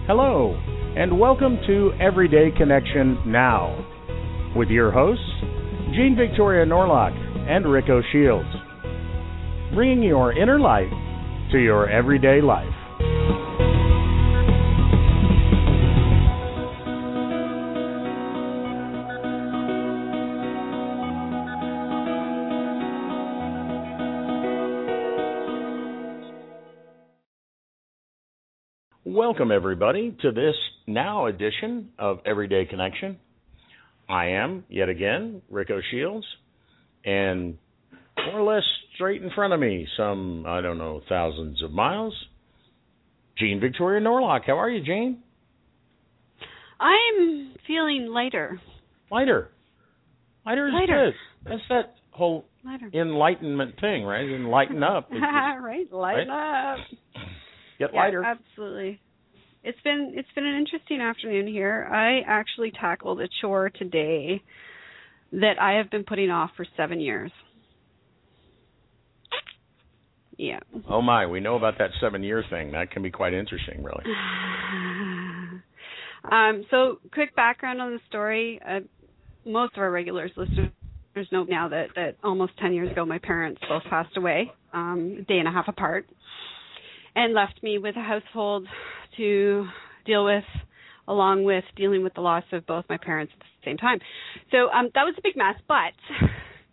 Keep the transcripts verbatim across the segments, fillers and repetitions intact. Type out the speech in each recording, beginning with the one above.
Hello, and welcome to Everyday Connection Now, with your hosts, Jean Victoria Norlock and Rico Shields, bringing your inner light to your everyday life. Welcome, everybody, to this now edition of Everyday Connection. I am, yet again, Rico Shields, and more or less straight in front of me, some, I don't know, thousands of miles, Jean Victoria Norlock. How are you, Jean? I'm feeling lighter. Lighter. Lighter is Lighter. good. That's that whole Lighter. enlightenment thing, right? Enlighten up. It's just, right, lighten right? up. Get Yeah, lighter. absolutely. It's been it's been an interesting afternoon here. I actually tackled a chore today that I have been putting off for seven years. Yeah. Oh my, we know about that seven-year thing. That can be quite interesting, really. um, so, quick background on the story. Uh, most of our regulars listeners know now that, that almost ten years ago my parents both passed away, um, a day and a half apart, and left me with a household to deal with, along with dealing with the loss of both my parents at the same time. So um, that was a big mess, but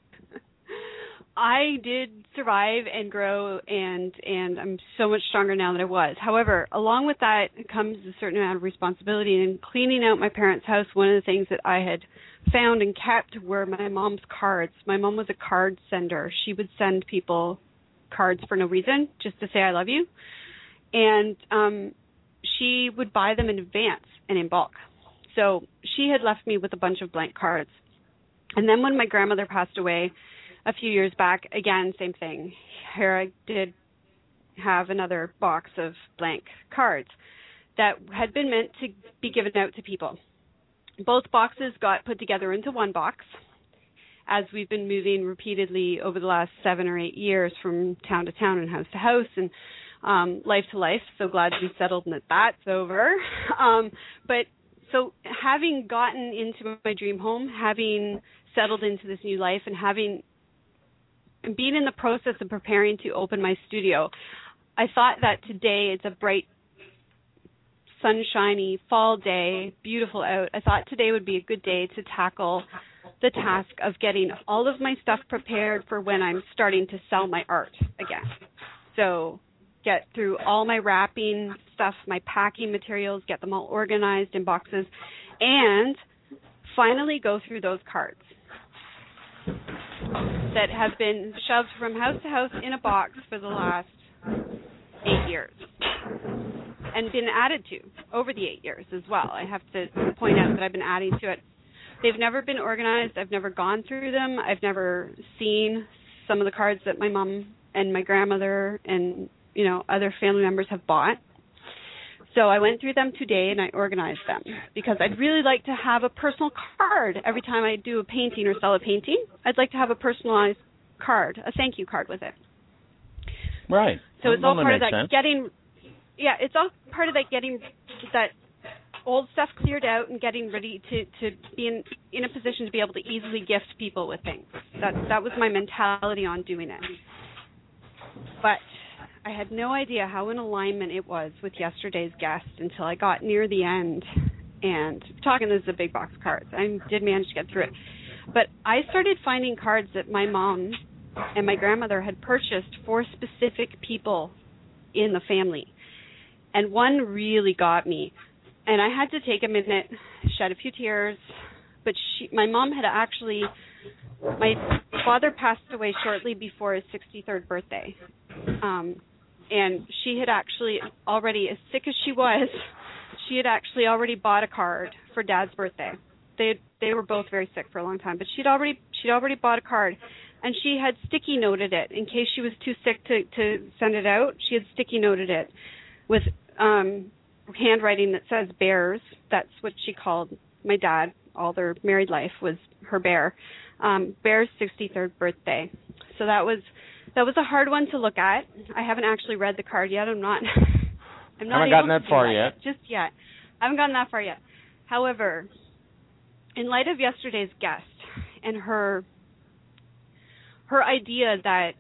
I did survive and grow, and, and I'm so much stronger now than I was. However, along with that comes a certain amount of responsibility. And in cleaning out my parents' house, one of the things that I had found and kept were my mom's cards. My mom was a card sender. She would send people cards for no reason, just to say I love you. And um, she would buy them in advance and in bulk. So she had left me with a bunch of blank cards. And then when my grandmother passed away a few years back, again, same thing. Here I did have another box of blank cards that had been meant to be given out to people. Both boxes got put together into one box as we've been moving repeatedly over the last seven or eight years from town to town and house to house and um, life to life. So glad to be settled and that that's over. Um, but so having gotten into my dream home, having settled into this new life, and having been in the process of preparing to open my studio, I thought that today it's a bright, sunshiny fall day, beautiful out. I thought today would be a good day to tackle the task of getting all of my stuff prepared for when I'm starting to sell my art again. So get through all my wrapping stuff, my packing materials, get them all organized in boxes, and finally go through those cards that have been shoved from house to house in a box for the last eight years and been added to over the eight years as well. I have to point out that I've been adding to it. They've never been organized. I've never gone through them. I've never seen some of the cards that my mom and my grandmother and, you know, other family members have bought. So I went through them today and I organized them because I'd really like to have a personal card every time I do a painting or sell a painting. I'd like to have a personalized card, a thank you card with it. Right. So it's well, all part of that sense. getting, yeah, it's all part of that getting that old stuff cleared out and getting ready to, to be in, in a position to be able to easily gift people with things. That that was my mentality on doing it. But I had no idea how in alignment it was with yesterday's guest until I got near the end. And talking, this is a big box of cards. I did manage to get through it. But I started finding cards that my mom and my grandmother had purchased for specific people in the family. And one really got me. And I had to take a minute, shed a few tears. But she, my mom had actually, my father passed away shortly before his sixty-third birthday. Um, and she had actually already, as sick as she was, she had actually already bought a card for Dad's birthday. They they were both very sick for a long time, but she'd already she'd already bought a card, and she had sticky noted it in case she was too sick to, to send it out. She had sticky noted it with um, handwriting that says bears. That's what she called my dad. All their married life was her bear. Um, Bear's sixty-third birthday. So that was that was a hard one to look at. I haven't actually read the card yet. I'm not I'm not haven't able gotten that to far do that yet. yet. Just yet. I haven't gotten that far yet. However, in light of yesterday's guest and her her idea that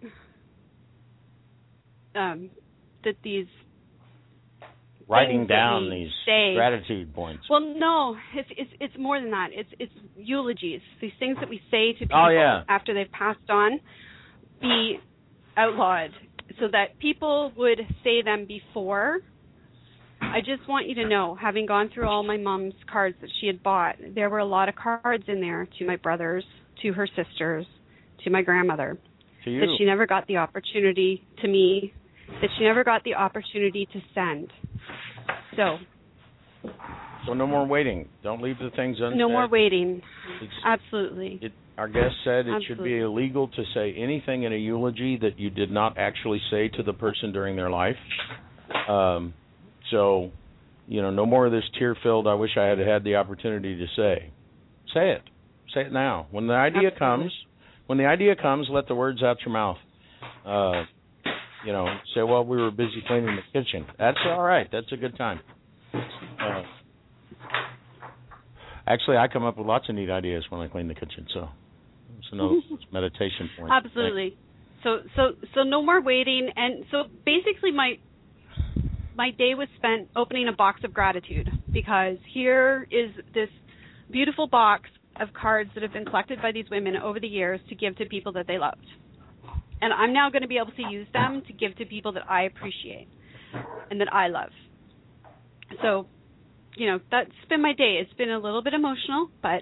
um, that these writing down we these say, gratitude points. Well, no, it's it's it's more than that. It's it's eulogies. These things that we say to people Oh, yeah. after they've passed on be outlawed, so that people would say them before. I just want you to know, having gone through all my mom's cards that she had bought, there were a lot of cards in there to my brothers, to her sisters, to my grandmother, to you. that she never got the opportunity, to me, that she never got the opportunity to send. So, so no more waiting. Don't leave the things unsaid. No more waiting. It's, Absolutely. It, our guest said it Absolutely. should be illegal to say anything in a eulogy that you did not actually say to the person during their life. Um, so, you know, no more of this tear-filled, I wish I had had the opportunity to say. Say it. Say it now. When the idea Absolutely. comes, when the idea comes, let the words out your mouth. Uh, you know, say, well, we were busy cleaning the kitchen. That's all right. That's a good time. Uh, actually, I come up with lots of neat ideas when I clean the kitchen, so it's another meditation point. Absolutely. So, so, so no more waiting. And so basically my my day was spent opening a box of gratitude, because here is this beautiful box of cards that have been collected by these women over the years to give to people that they loved. And I'm now going to be able to use them to give to people that I appreciate and that I love. So, you know, that's been my day. It's been a little bit emotional, but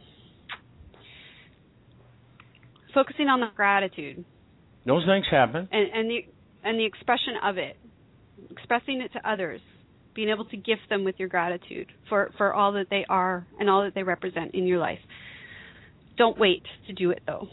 focusing on the gratitude. Those things happen. And, and the and the expression of it, expressing it to others, being able to gift them with your gratitude for, for all that they are and all that they represent in your life. Don't wait to do it, though.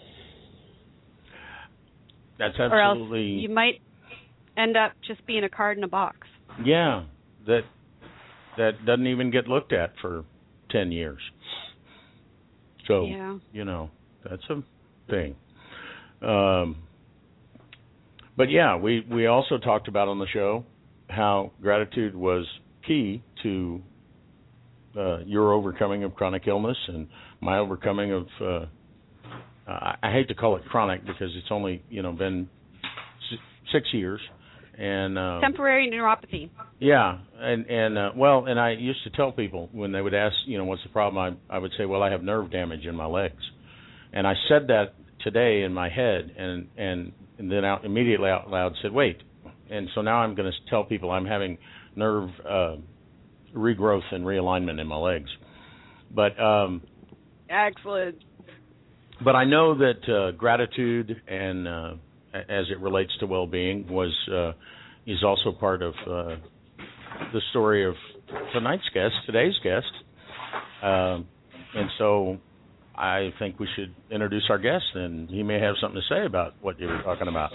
That's absolutely... Or else you might end up just being a card in a box. Yeah, that that doesn't even get looked at for ten years. So, yeah. you know, that's a thing. Um, but, yeah, we, we also talked about on the show how gratitude was key to uh, your overcoming of chronic illness and my overcoming of... Uh, Uh, I hate to call it chronic because it's only, you know, been six years, and uh, temporary neuropathy. Yeah, and and uh, well, and I used to tell people when they would ask, you know, what's the problem? I I would say, well, I have nerve damage in my legs, and I said that today in my head, and and, and then out immediately out loud said, wait, and so now I'm going to tell people I'm having nerve uh, regrowth and realignment in my legs, but um, excellent. But I know that uh, gratitude and uh, as it relates to well-being was uh, is also part of uh, the story of tonight's guest, today's guest. Um, and so I think we should introduce our guest, and he may have something to say about what you were talking about.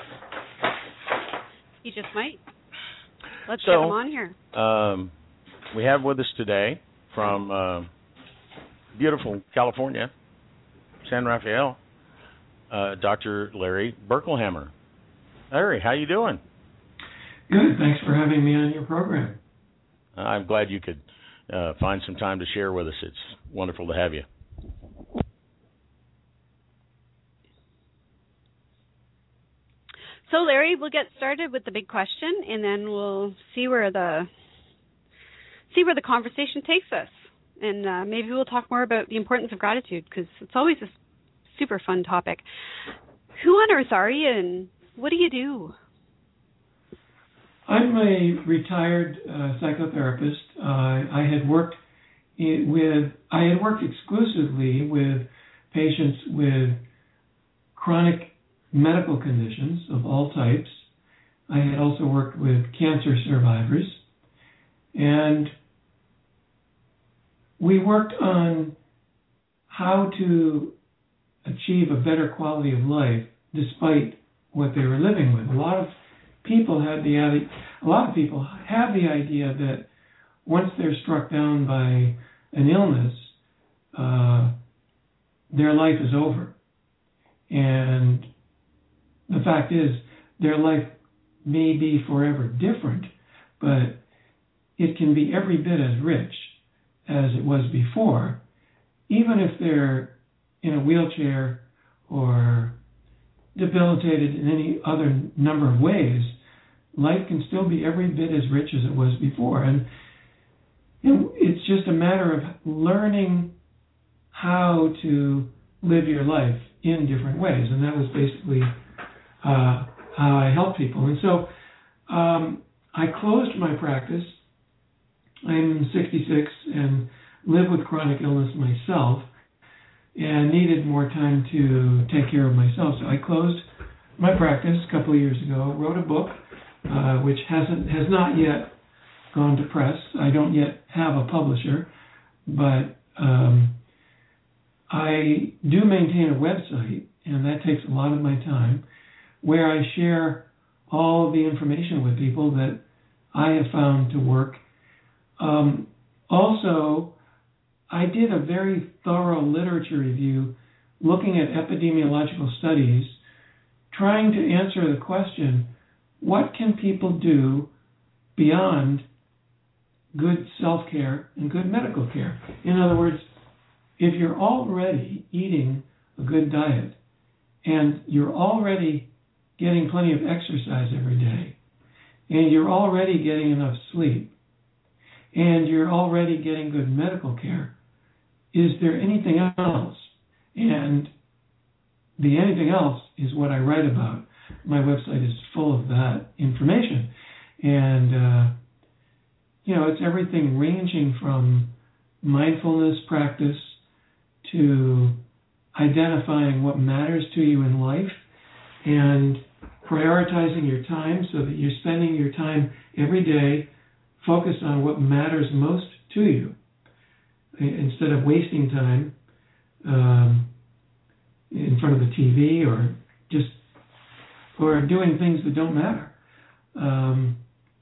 He just might. Let's so, get him on here. Um, we have with us today from uh, beautiful California, San Rafael, uh, Doctor Larry Berkelhammer. Larry, how you doing? Good. Thanks for having me on your program. Uh, I'm glad you could uh, find some time to share with us. It's wonderful to have you. So, Larry, we'll get started with the big question, and then we'll see where the see where the conversation takes us. And uh, maybe we'll talk more about the importance of gratitude, because it's always a super fun topic. Who on earth are you, and what do you do? I'm a retired uh, psychotherapist. Uh, I had worked in, with I had worked exclusively with patients with chronic medical conditions of all types. I had also worked with cancer survivors, and we worked on how to achieve a better quality of life despite what they were living with. A lot of people had the a lot of people have the idea that once they're struck down by an illness, uh, their life is over. And the fact is, their life may be forever different, but it can be every bit as rich as it was before, even if they're in a wheelchair or debilitated in any other number of ways. Life can still be every bit as rich as it was before. And you know, it's just a matter of learning how to live your life in different ways. And that was basically uh, how I help people. And so um, I closed my practice. I'm sixty-six and live with chronic illness myself and needed more time to take care of myself. So I closed my practice a couple of years ago, wrote a book, uh, which hasn't has not yet gone to press. I don't yet have a publisher, but um, I do maintain a website, and that takes a lot of my time, where I share all of the information with people that I have found to work. Um, also, I did a very thorough literature review looking at epidemiological studies, trying to answer the question, what can people do beyond good self-care and good medical care? In other words, if you're already eating a good diet and you're already getting plenty of exercise every day and you're already getting enough sleep and you're already getting good medical care, is there anything else? And the anything else is what I write about. My website is full of that information. And, uh, you know, it's everything ranging from mindfulness practice to identifying what matters to you in life and prioritizing your time so that you're spending your time every day focused on what matters most to you, instead of wasting time um, in front of the T V or just or doing things that don't matter. Um,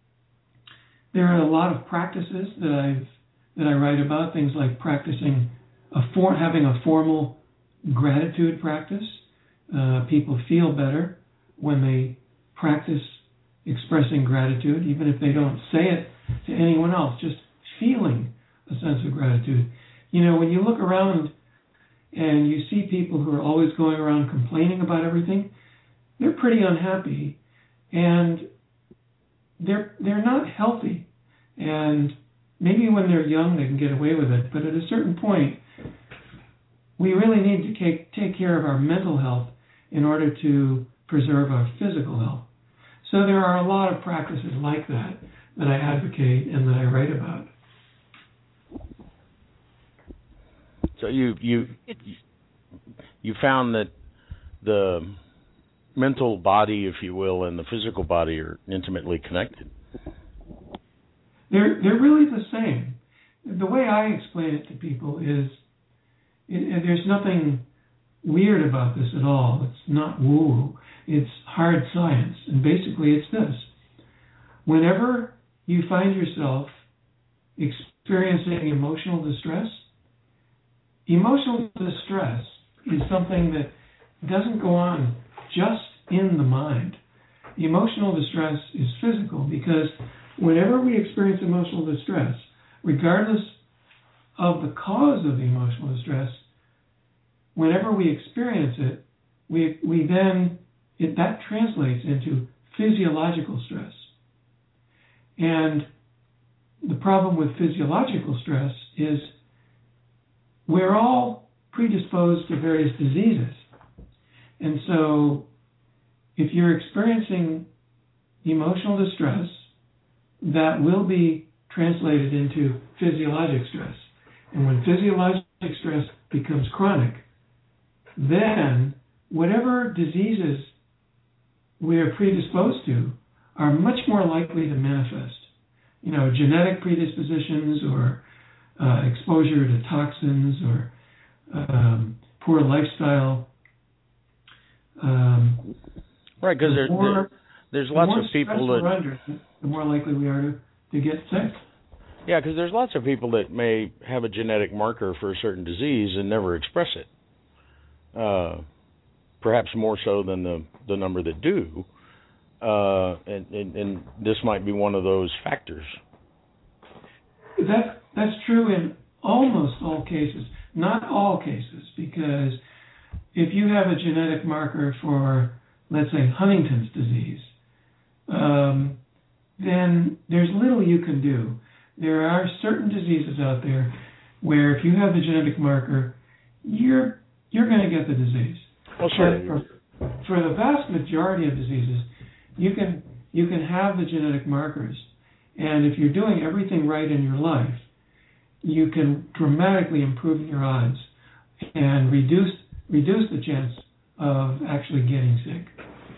there are a lot of practices that I've that I write about, things like practicing a for, having a formal gratitude practice. Uh, people feel better when they practice expressing gratitude, even if they don't say it to anyone else, just feeling a sense of gratitude. You know, when you look around and you see people who are always going around complaining about everything, they're pretty unhappy and they're they're not healthy. And maybe when they're young they can get away with it, but at a certain point we really need to take, take care of our mental health in order to preserve our physical health. So there are a lot of practices like that that I advocate and that I write about. So you you you found that the mental body, if you will, and the physical body are intimately connected. They're they're really the same. The way I explain it to people is, it, there's nothing weird about this at all. It's not woo-woo. It's hard science, and basically it's this: whenever you find yourself experiencing emotional distress, emotional distress is something that doesn't go on just in the mind. Emotional distress is physical because whenever we experience emotional distress, regardless of the cause of the emotional distress, whenever we experience it, we we then, it, that translates into physiological stress. And the problem with physiological stress is we're all predisposed to various diseases. And so if you're experiencing emotional distress, that will be translated into physiologic stress. And when physiologic stress becomes chronic, then whatever diseases we are predisposed to are much more likely to manifest. You know, genetic predispositions or uh, exposure to toxins or um, poor lifestyle. Um, right, because the there, there, there's lots the of people that... Under, the more likely we are to, to get sick. Yeah, because there's lots of people that may have a genetic marker for a certain disease and never express it. Uh, perhaps more so than the, the number that do. Uh, and, and, and this might be one of those factors. That, that's true in almost all cases. Not all cases, because if you have a genetic marker for, let's say, Huntington's disease, um, then there's little you can do. There are certain diseases out there where if you have the genetic marker, you're you're going to get the disease. Well, sure. But for, for the vast majority of diseases, you can you can have the genetic markers, and if you're doing everything right in your life, you can dramatically improve your odds and reduce reduce the chance of actually getting sick.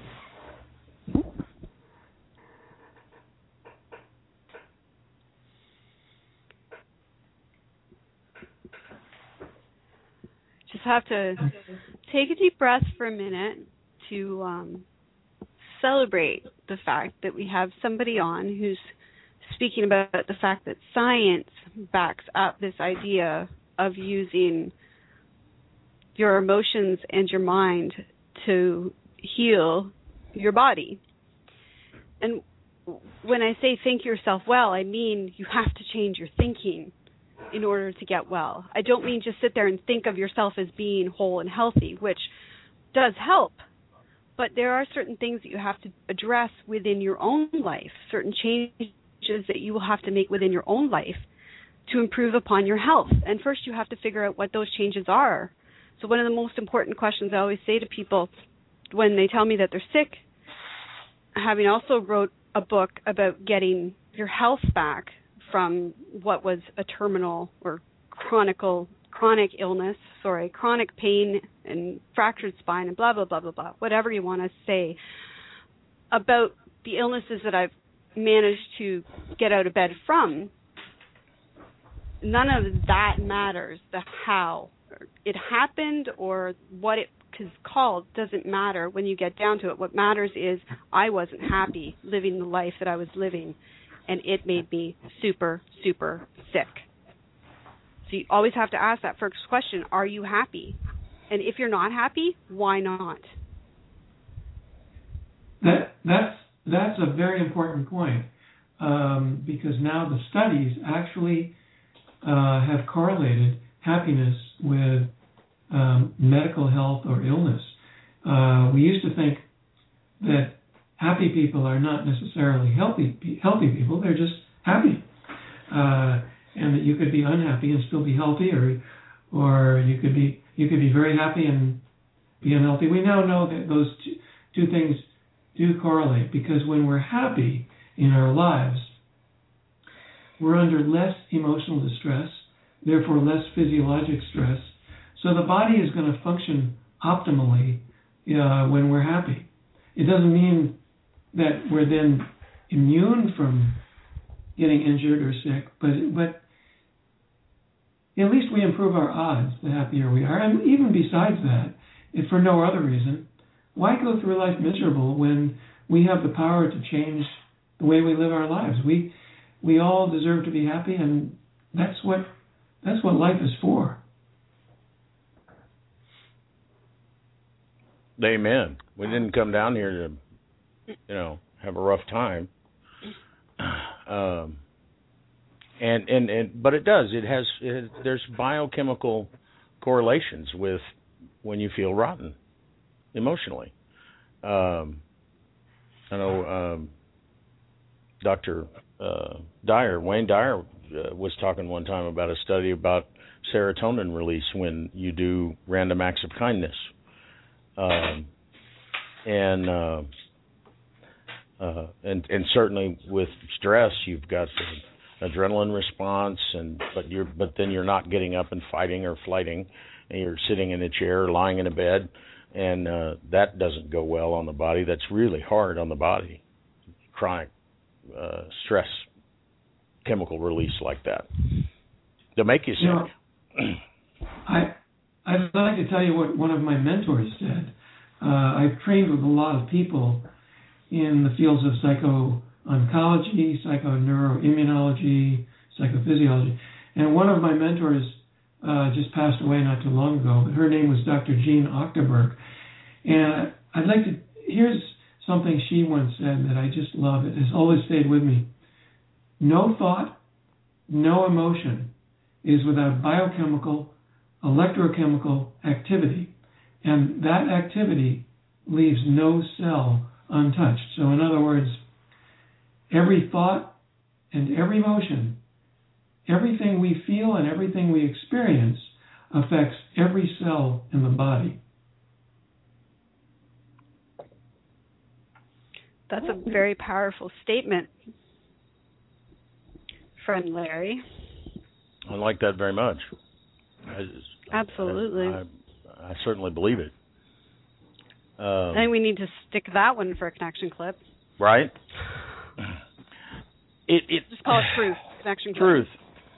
Just have to take a deep breath for a minute to um, celebrate the fact that we have somebody on who's speaking about the fact that science backs up this idea of using your emotions and your mind to heal your body. And when I say think yourself well, I mean you have to change your thinking in order to get well. I don't mean just sit there and think of yourself as being whole and healthy, which does help. But there are certain things that you have to address within your own life, certain changes that you will have to make within your own life to improve upon your health. And first you have to figure out what those changes are. So one of the most important questions I always say to people when they tell me that they're sick, having also wrote a book about getting your health back from what was a terminal or chronical, chronic illness, sorry, chronic pain and fractured spine and blah, blah, blah, blah, blah, whatever you want to say about the illnesses that I've managed to get out of bed from. None of that matters. The how it happened or what it is called doesn't matter when you get down to it. What matters is I wasn't happy living the life that I was living, and it made me super, super sick. So you always have to ask that first question, are you happy? And if you're not happy, why not? That that's that's a very important point, um, because now the studies actually uh, have correlated happiness with um, medical health or illness. Uh, we used to think that happy people are not necessarily healthy healthy people; they're just happy, uh, and that you could be unhappy and still be healthy, or or you could be you could be very happy and be unhealthy. We now know that those two, two things do correlate, because when we're happy in our lives, we're under less emotional distress, therefore less physiologic stress. So the body is going to function optimally uh, when we're happy. It doesn't mean that we're then immune from getting injured or sick, but but at least we improve our odds the happier we are. And even besides that, if for no other reason, why go through life miserable when we have the power to change the way we live our lives? We we all deserve to be happy, and that's what that's what life is for. Amen. We didn't come down here to, you know, have a rough time. Um, and, and, and but it does. It has. It, there's biochemical correlations with when you feel rotten emotionally. Um, I know um, Doctor Uh, Dyer, Wayne Dyer, uh, was talking one time about a study about serotonin release when you do random acts of kindness. Um, and, uh, uh, and and certainly with stress, you've got the adrenaline response, and but you're but then you're not getting up and fighting or flighting, and you're sitting in a chair, or lying in a bed, and uh, that doesn't go well on the body. That's really hard on the body. Chronic uh, stress chemical release like that to make you sick. You know, I I'd like to tell you what one of my mentors said. Uh, I've trained with a lot of people in the fields of psycho-oncology, psychoneuroimmunology, psychophysiology. And one of my mentors uh, just passed away not too long ago, but her name was Doctor Jean Ochterberg. And I'd like to, here's something she once said that I just love. It has always stayed with me. No thought, no emotion is without biochemical, electrochemical activity. And that activity leaves no cell untouched. So in other words, every thought and every emotion, everything we feel and everything we experience affects every cell in the body. That's a very powerful statement, friend Larry. I like that very much. I, Absolutely. I, I, I certainly believe it. Um, I think we need to stick that one for a connection clip. Right? It, it Just call it truth. Connection clip. Truth.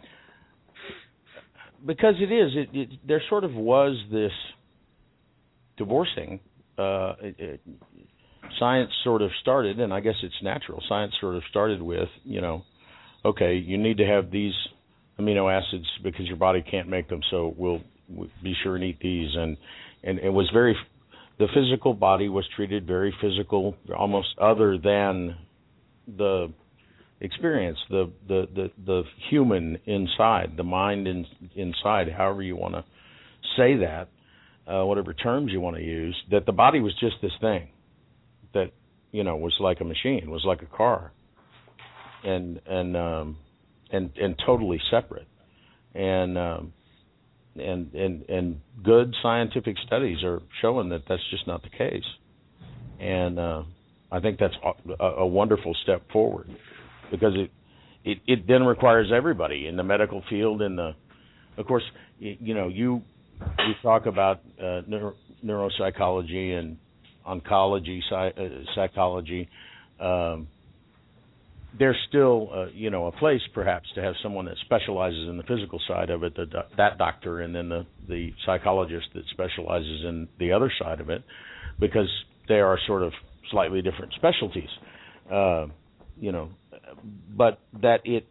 Because it is. It, it, there sort of was this divorcing. Uh, it, it, science sort of started, and I guess it's natural. Science sort of started with, you know, okay, you need to have these amino acids because your body can't make them, so we'll, we'll be sure and eat these. And, and it was very, the physical body was treated very physical, almost other than the experience, the the, the, the human inside, the mind in, inside, however you want to say that, uh, whatever terms you want to use, that the body was just this thing that, you know, was like a machine, was like a car, and and um, and and totally separate. And um, and and and good scientific studies are showing that that's just not the case. And uh, I think that's a, a wonderful step forward, because it, it it then requires everybody in the medical field, and the, of course, you, you know, you you talk about uh, neuro, neuropsychology and oncology, psych, uh, psychology. Um, there's still, uh, you know, a place perhaps to have someone that specializes in the physical side of it, the, that doctor, and then the, the psychologist that specializes in the other side of it, because they are sort of slightly different specialties, uh, you know. But that it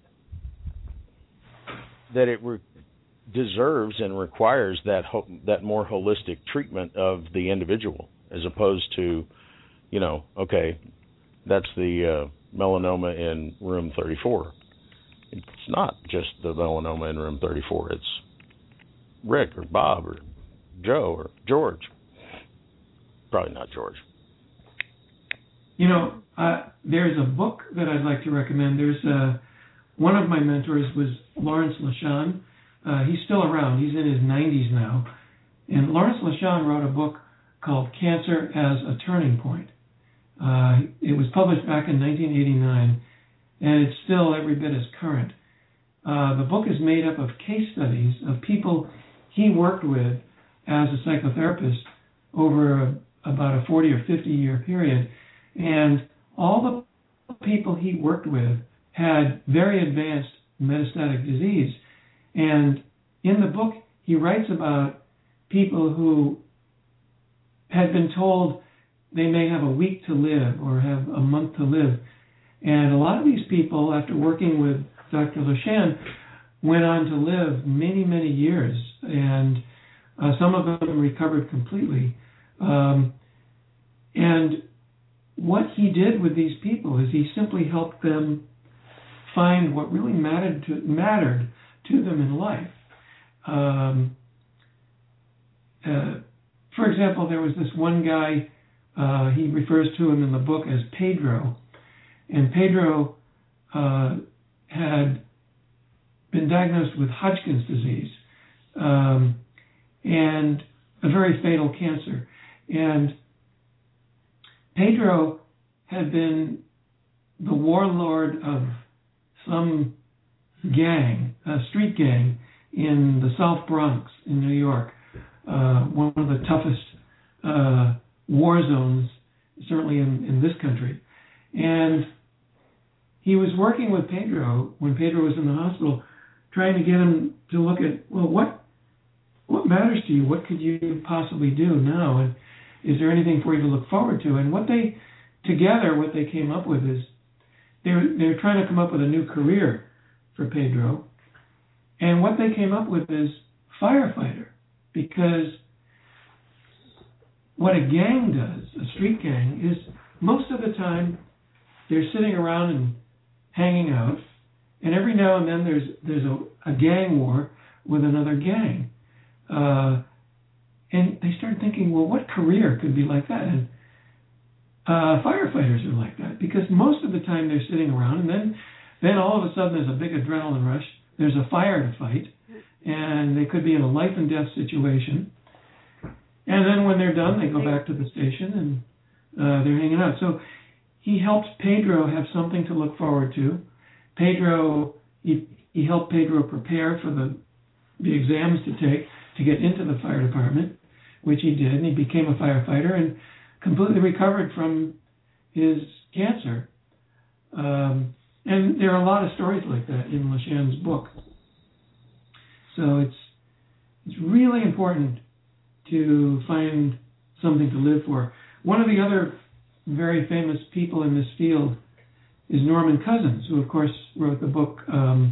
that it re- deserves and requires that ho- that more holistic treatment of the individual, as opposed to, you know, okay, that's the uh, melanoma in room thirty-four. It's not just the melanoma in room thirty-four. It's Rick or Bob or Joe or George. Probably not George. You know, uh, there's a book that I'd like to recommend. There's uh, one of my mentors was Lawrence LeShan. Uh, he's still around. He's in his nineties now. And Lawrence LeShan wrote a book called Cancer as a Turning Point. Uh, it was published back in nineteen eighty-nine, and it's still every bit as current. Uh, the book is made up of case studies of people he worked with as a psychotherapist over a, about a forty or fifty year period. And all the people he worked with had very advanced metastatic disease. And in the book, he writes about people who had been told they may have a week to live or have a month to live. And a lot of these people, after working with Doctor LeShan, went on to live many, many years. And uh, some of them recovered completely. Um, and what he did with these people is he simply helped them find what really mattered to, mattered to them in life. Um, uh, for example, there was this one guy, uh, he refers to him in the book as Pedro. And Pedro uh, had been diagnosed with Hodgkin's disease, um, and a very fatal cancer. And Pedro had been the warlord of some gang, a street gang in the South Bronx in New York, uh, one of the toughest uh, war zones, certainly in, in this country. And he was working with Pedro when Pedro was in the hospital, trying to get him to look at, well, what what matters to you? What could you possibly do now? And is there anything for you to look forward to? And what they, together, what they came up with is they're, they're trying to come up with a new career for Pedro. And what they came up with is firefighter. Because what a gang does, a street gang, is most of the time they're sitting around and hanging out, And every now and then there's there's a, a gang war with another gang. Uh, and they started thinking, well, what career could be like that? And uh, firefighters are like that, because most of the time they're sitting around, and then then all of a sudden there's a big adrenaline rush. There's a fire to fight, and they could be in a life and death situation. And then when they're done, they go back to the station and uh, they're hanging out. So he helped Pedro have something to look forward to. Pedro, he, he helped Pedro prepare for the the exams to take to get into the fire department, which he did, and he became a firefighter and completely recovered from his cancer. Um, and there are a lot of stories like that in LaShan's book. So it's it's really important to find something to live for. One of the other very famous people in this field is Norman Cousins, who of course wrote the book, um,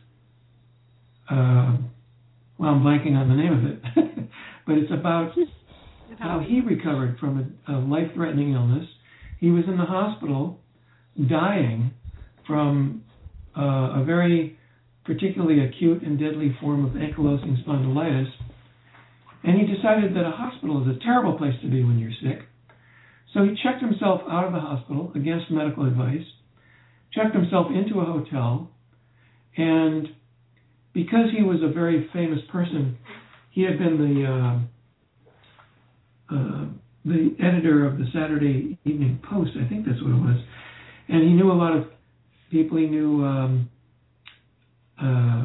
uh, well, I'm blanking on the name of it, but it's about how he recovered from a, a life-threatening illness. He was in the hospital dying from uh, a very particularly acute and deadly form of ankylosing spondylitis, and he decided that a hospital is a terrible place to be when you're sick. So he checked himself out of the hospital against medical advice, checked himself into a hotel, and because he was a very famous person, he had been the uh, uh, the editor of the Saturday Evening Post, I think that's what it was, and he knew a lot of people. He knew, um, uh,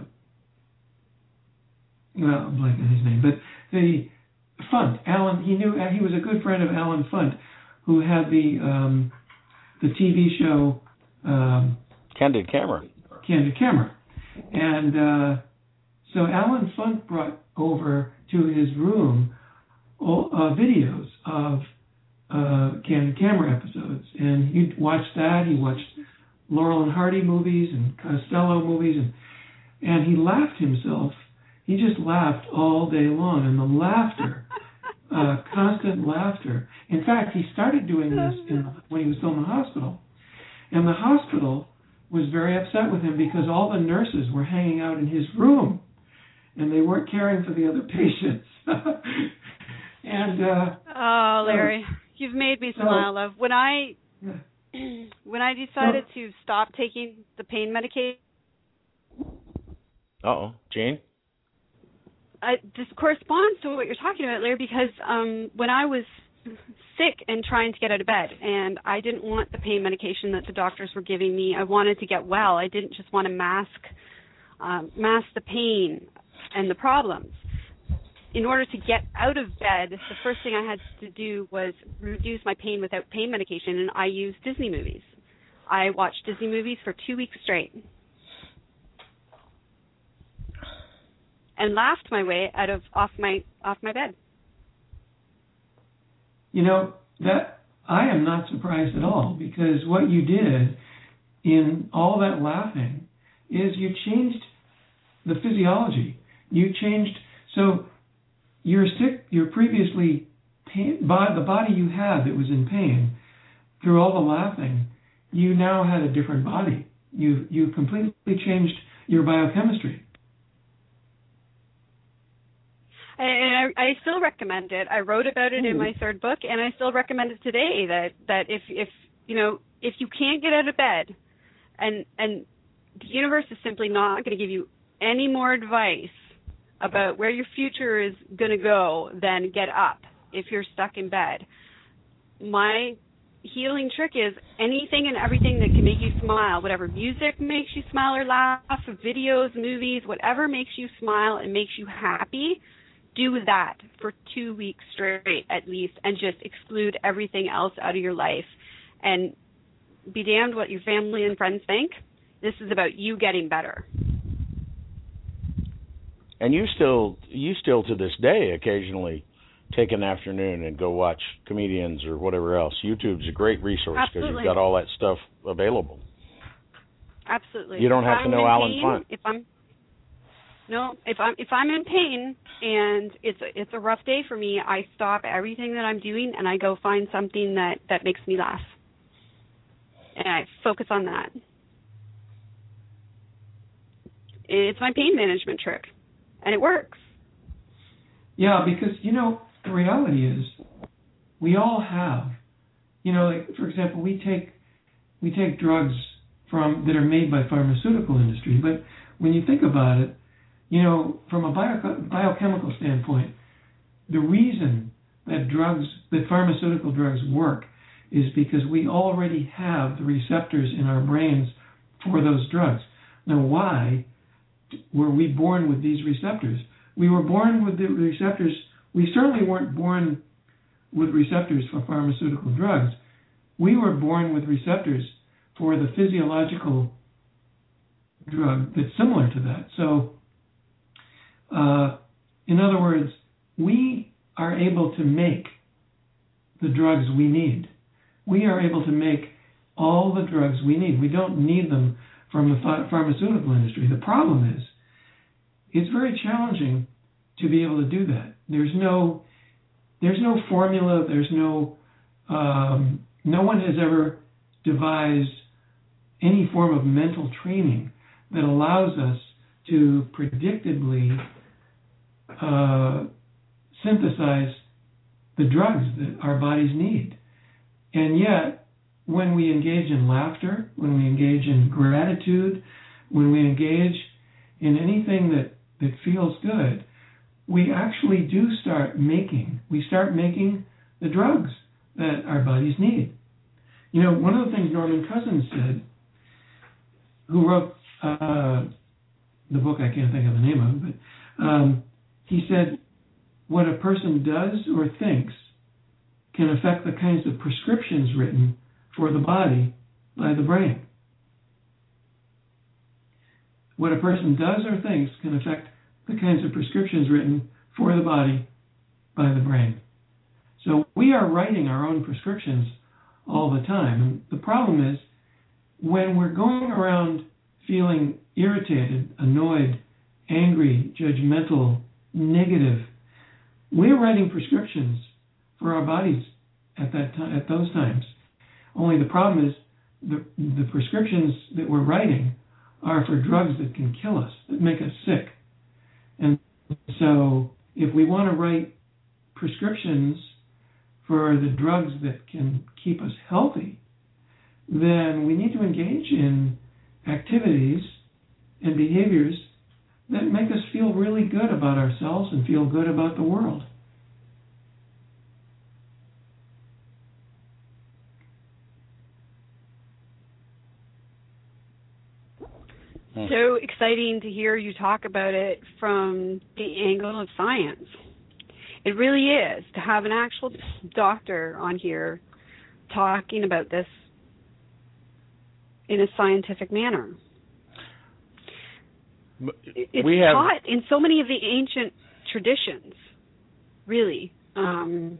well, I'm blanking on his name, but the Funt, Alan. He knew he was a good friend of Alan Funt, who had the um, the T V show um, Candid Camera. Candid Camera. And uh, so Alan Funt brought over to his room all, uh, videos of uh, Candid Camera episodes. And he watched that. He watched Laurel and Hardy movies and Costello movies. And, and he laughed himself. He just laughed all day long. And the laughter, uh, constant laughter. In fact, he started doing this in, when he was still in the hospital. And the hospital was very upset with him because all the nurses were hanging out in his room and they weren't caring for the other patients. and uh, oh, Larry, so, you've made me smile, love. When I yeah. when I decided so, to stop taking the pain medication. Uh oh, Jane. I, this corresponds to what you're talking about, Larry, because um, when I was sick and trying to get out of bed, and I didn't want the pain medication that the doctors were giving me. I wanted to get well. I didn't just want to mask um, mask the pain and the problems. In order to get out of bed, the first thing I had to do was reduce my pain without pain medication, and I used Disney movies. I watched Disney movies for two weeks straight and laughed my way out of off my off my bed. You know, that I am not surprised at all, because what you did in all that laughing is you changed the physiology. You changed, so you're sick, you're previously, pain, by the body you had that was in pain, through all the laughing, you now had a different body. You, you completely changed your biochemistry. And I, I still recommend it. I wrote about it in my third book, and I still recommend it today. That that if if you know if you can't get out of bed, and and the universe is simply not going to give you any more advice about where your future is going to go than get up if you're stuck in bed. My healing trick is anything and everything that can make you smile. Whatever music makes you smile or laugh, videos, movies, whatever makes you smile and makes you happy. Do that for two weeks straight at least, and just exclude everything else out of your life. And be damned what your family and friends think. This is about you getting better. And you still, you still to this day, occasionally take an afternoon and go watch comedians or whatever else. YouTube's a great resource because you've got all that stuff available. Absolutely. You don't have if to know I'm Alan pain, Funt. If I'm No, if I'm if I'm in pain and it's a, it's a rough day for me, I stop everything that I'm doing and I go find something that, that makes me laugh, and I focus on that. It's my pain management trick, and it works. Yeah, because, you know, the reality is we all have, you know, like, for example, we take we take drugs from that are made by pharmaceutical industry, but when you think about it, you know, from a bio, biochemical standpoint, the reason that drugs, that pharmaceutical drugs work is because we already have the receptors in our brains for those drugs. Now, why were we born with these receptors? We were born with the receptors. We certainly weren't born with receptors for pharmaceutical drugs. We were born with receptors for the physiological drug that's similar to that. So, uh, in other words, we are able to make the drugs we need. We are able to make all the drugs we need. We don't need them from the ph- pharmaceutical industry. The problem is, it's very challenging to be able to do that. There's no, there's no formula. There's no, um, no one has ever devised any form of mental training that allows us to predictably uh, synthesize the drugs that our bodies need. And yet, when we engage in laughter, when we engage in gratitude, when we engage in anything that, that feels good, we actually do start making, we start making the drugs that our bodies need. You know, one of the things Norman Cousins said, who wrote uh, the book I can't think of the name of, but um, he said, what a person does or thinks can affect the kinds of prescriptions written for the body by the brain. What a person does or thinks can affect the kinds of prescriptions written for the body by the brain. So we are writing our own prescriptions all the time. And the problem is, when we're going around feeling irritated, annoyed, angry, judgmental, negative, we're writing prescriptions for our bodies at that time, at those times. Only the problem is the the prescriptions that we're writing are for drugs that can kill us, that make us sick. And so if we want to write prescriptions for the drugs that can keep us healthy, then we need to engage in activities and behaviors that make us feel really good about ourselves and feel good about the world. So exciting to hear you talk about it from the angle of science. It really is, to have an actual doctor on here talking about this in a scientific manner. It's we have, taught in so many of the ancient traditions, really. Um,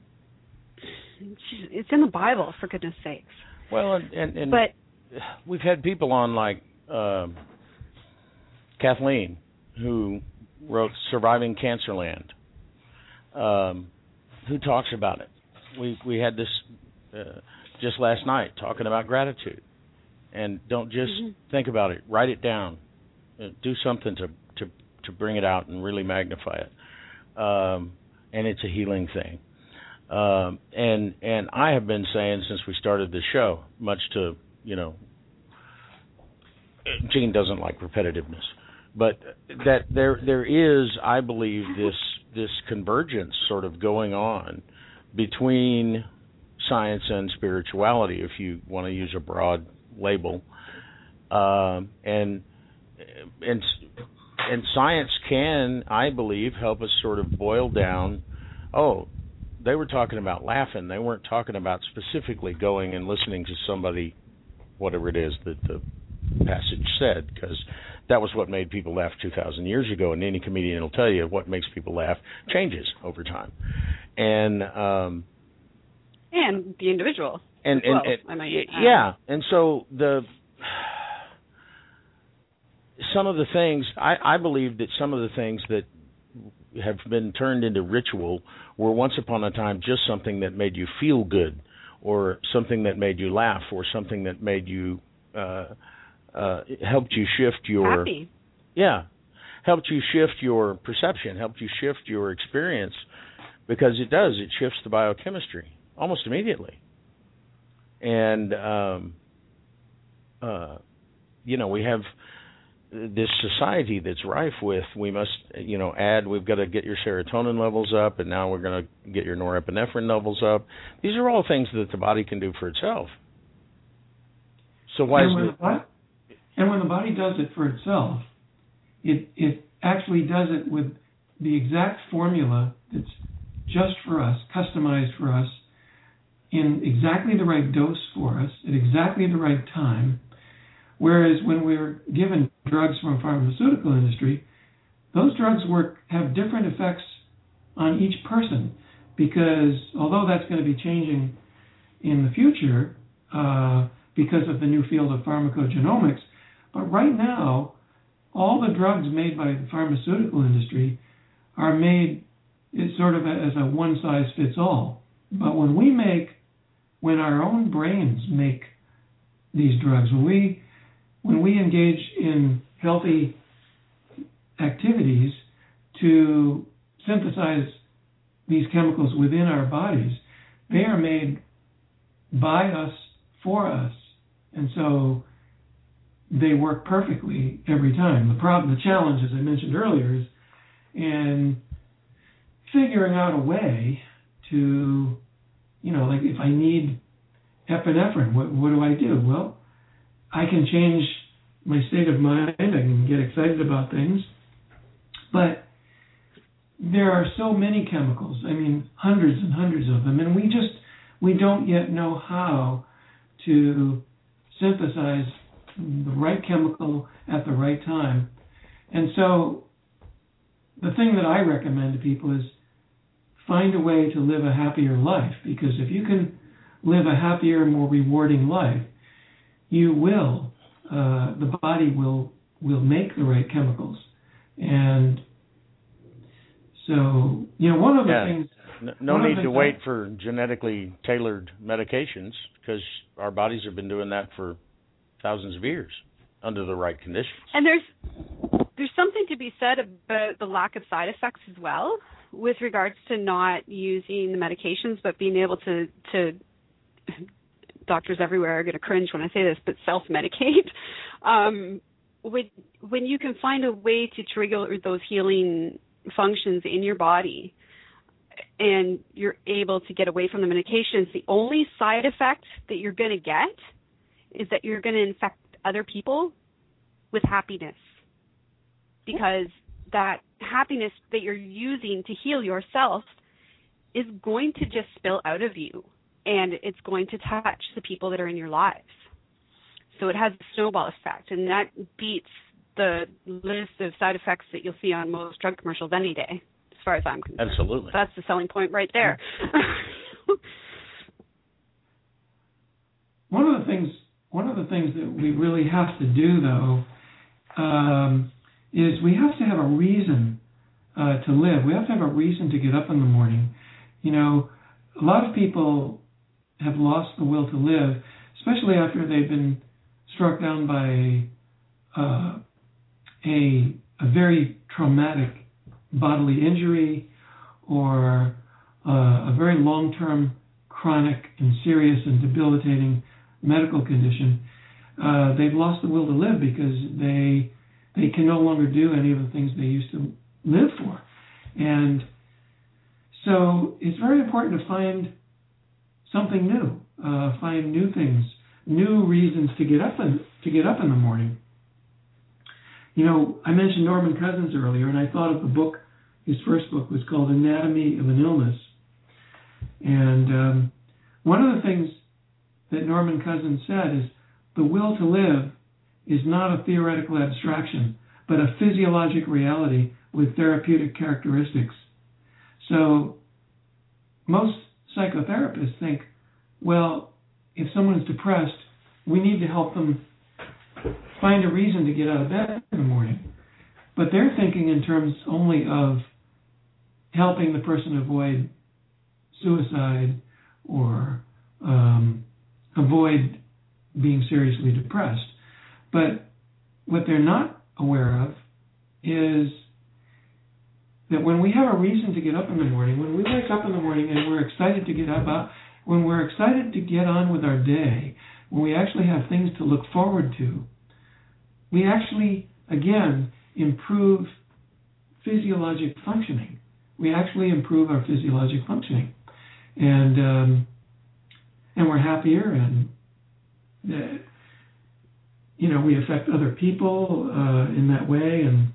it's in the Bible, for goodness sakes. Well, and, and, and but we've had people on like um, Kathleen, who wrote Surviving Cancerland, um, who talks about it. We we had this uh, just last night talking about gratitude. And don't just mm-hmm. think about it. Write it down. Uh, do something to, to, to bring it out and really magnify it. Um, and it's a healing thing. Um, and and I have been saying since we started the show, much to, you know, Gene doesn't like repetitiveness, but that there there is, I believe, this this convergence sort of going on between science and spirituality, if you want to use a broad label, um, and and and science can, I believe, help us sort of boil down. Oh, they were talking about laughing. They weren't talking about specifically going and listening to somebody, whatever it is that the passage said, because that was what made people laugh two thousand years ago. And any comedian will tell you what makes people laugh changes over time, and um, and the individual. And, and, well, and I might yeah, and so the some of the things I, I believe that some of the things that have been turned into ritual were once upon a time just something that made you feel good, or something that made you laugh, or something that made you uh, uh, helped you shift your happy. Yeah. Helped you shift your perception, helped you shift your experience, because it does. It shifts the biochemistry almost immediately. And, um, uh, you know, we have this society that's rife with, we must, you know, add, we've got to get your serotonin levels up, and now we're going to get your norepinephrine levels up. These are all things that the body can do for itself. So why and is when, it... the body, and when the body does it for itself, it it actually does it with the exact formula that's just for us, customized for us, in exactly the right dose for us, at exactly the right time. Whereas when we're given drugs from the pharmaceutical industry, those drugs work have different effects on each person, because although that's going to be changing in the future uh, because of the new field of pharmacogenomics, but right now, all the drugs made by the pharmaceutical industry are made sort of as a one-size-fits-all. But when we make, when our own brains make these drugs, when we when we engage in healthy activities to synthesize these chemicals within our bodies, they are made by us, for us, and so they work perfectly every time. The problem, the challenge, as I mentioned earlier, is in figuring out a way to, you know, like if I need epinephrine, what, what do I do? Well, I can change my state of mind. I can get excited about things. But there are so many chemicals. I mean, hundreds and hundreds of them. And we just, we don't yet know how to synthesize the right chemical at the right time. And so the thing that I recommend to people is find a way to live a happier life, because if you can live a happier, more rewarding life, you will, uh, the body will will make the right chemicals. And so, you know, one of the yeah. things... No, no need to wait I, for genetically tailored medications, because our bodies have been doing that for thousands of years under the right conditions. And there's there's something to be said about the lack of side effects as well, with regards to not using the medications, but being able to, to doctors everywhere are going to cringe when I say this, but self-medicate. Um, when, when you can find a way to trigger those healing functions in your body, and you're able to get away from the medications, the only side effect that you're going to get is that you're going to infect other people with happiness, because that happiness that you're using to heal yourself is going to just spill out of you, and it's going to touch the people that are in your lives. So it has a snowball effect, and that beats the list of side effects that you'll see on most drug commercials any day, as far as I'm concerned. Absolutely. That's the selling point right there. One of the things One of the things that we really have to do, though, um, is we have to have a reason uh, to live. We have to have a reason to get up in the morning. You know, a lot of people have lost the will to live, especially after they've been struck down by uh, a, a very traumatic bodily injury, or uh, a very long-term, chronic and serious and debilitating medical condition. Uh, they've lost the will to live because they they can no longer do any of the things they used to live for. And so it's very important to find something new, uh, find new things, new reasons to get up in, to get up in the morning. You know, I mentioned Norman Cousins earlier, and I thought of the book. His first book was called Anatomy of an Illness. And um, one of the things that Norman Cousins said is the will to live is not a theoretical abstraction, but a physiologic reality with therapeutic characteristics. So most psychotherapists think, well, if someone's depressed, we need to help them find a reason to get out of bed in the morning. But they're thinking in terms only of helping the person avoid suicide or um, avoid being seriously depressed. But what they're not aware of is that when we have a reason to get up in the morning, when we wake up in the morning and we're excited to get up, uh, when we're excited to get on with our day, when we actually have things to look forward to, we actually, again, improve physiologic functioning. We actually improve our physiologic functioning. And um, and we're happier, and uh, you know, we affect other people uh, in that way. And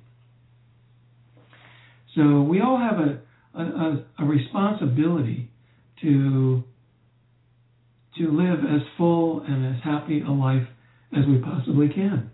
so we all have a, a, a responsibility to to live as full and as happy a life as we possibly can.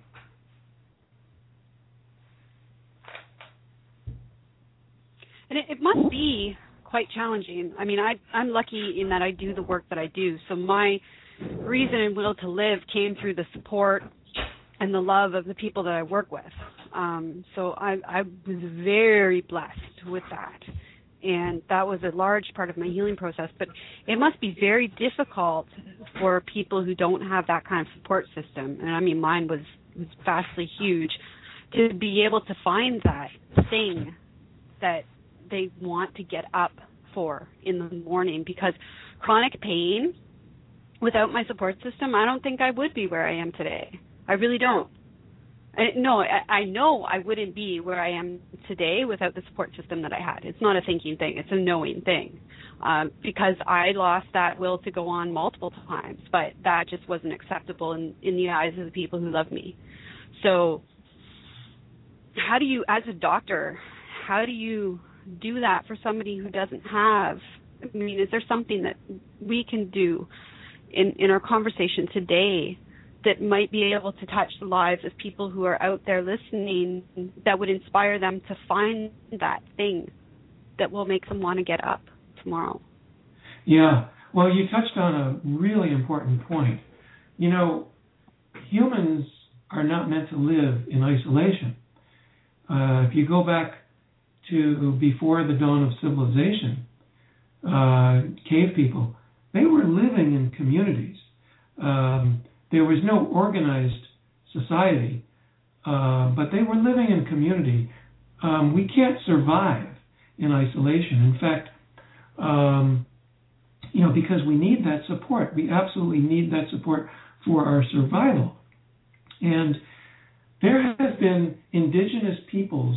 And it, it must be quite challenging. I mean, I, I'm lucky in that I do the work that I do. So my reason and will to live came through the support and the love of the people that I work with. Um, so I, I was very blessed with that. And that was a large part of my healing process. But it must be very difficult for people who don't have that kind of support system. And I mean, mine was, was vastly huge, to be able to find that thing that they want to get up for in the morning. Because chronic pain, without my support system, I don't think I would be where I am today. I really don't. I, no, I, I know I wouldn't be where I am today without the support system that I had. It's not a thinking thing. It's a knowing thing. Um, because I lost that will to go on multiple times, but that just wasn't acceptable in, in the eyes of the people who love me. So how do you, as a doctor, how do you do that for somebody who doesn't have, I mean, is there something that we can do in, in our conversation today that might be able to touch the lives of people who are out there listening, that would inspire them to find that thing that will make them want to get up tomorrow? Yeah, well, you touched on a really important point. You know, humans are not meant to live in isolation. Uh, if you go back to before the dawn of civilization, uh, cave people, they were living in communities. Um, there was no organized society, uh, but they were living in community. Um, we can't survive in isolation. In fact, um, you know, because we need that support. We absolutely need that support for our survival. And there have been indigenous peoples.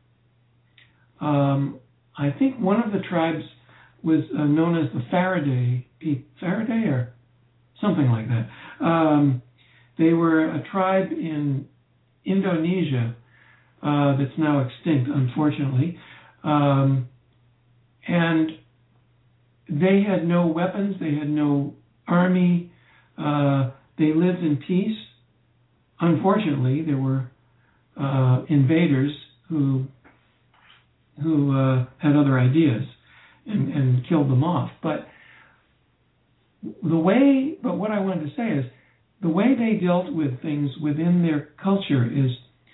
Um, I think one of the tribes was uh, known as the Faraday, Faraday or something like that. Um, they were a tribe in Indonesia uh, that's now extinct, unfortunately. Um, and they had no weapons. They had no army. Uh, they lived in peace. Unfortunately, there were uh, invaders who who uh, had other ideas and, and killed them off. But the way, but what I wanted to say is, the way they dealt with things within their culture is,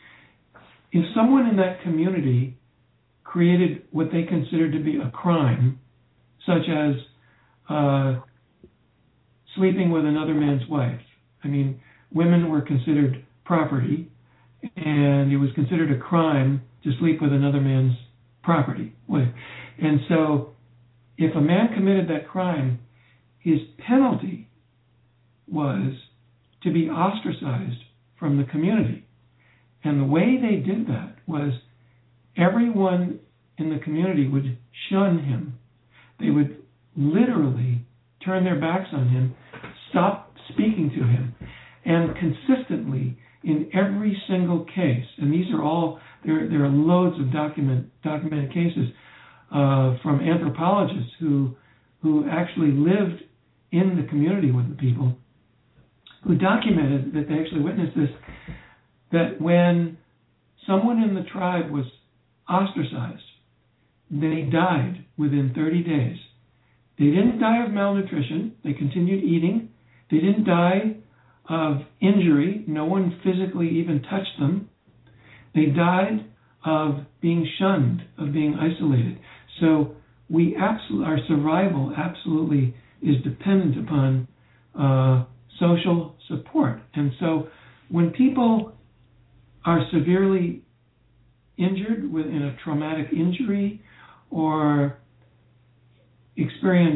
if someone in that community created what they considered to be a crime, such as uh, sleeping with another man's wife. I mean, women were considered property, and it was considered a crime to sleep with another man's property. And so, if a man committed that crime, his penalty was to be ostracized from the community. And the way they did that was everyone in the community would shun him. They would literally turn their backs on him, stop speaking to him. And consistently, in every single case, and these are all, there, there are loads of document, documented cases uh, from anthropologists who, who actually lived in the community with the people, who documented that they actually witnessed this, that when someone in the tribe was ostracized, they died within thirty days. They didn't die of malnutrition. They continued eating. They didn't die of injury. No one physically even touched them. They died of being shunned, of being isolated. So we absolutely, our survival absolutely is dependent upon uh, social support. And so when people are severely injured with, in a traumatic injury or experience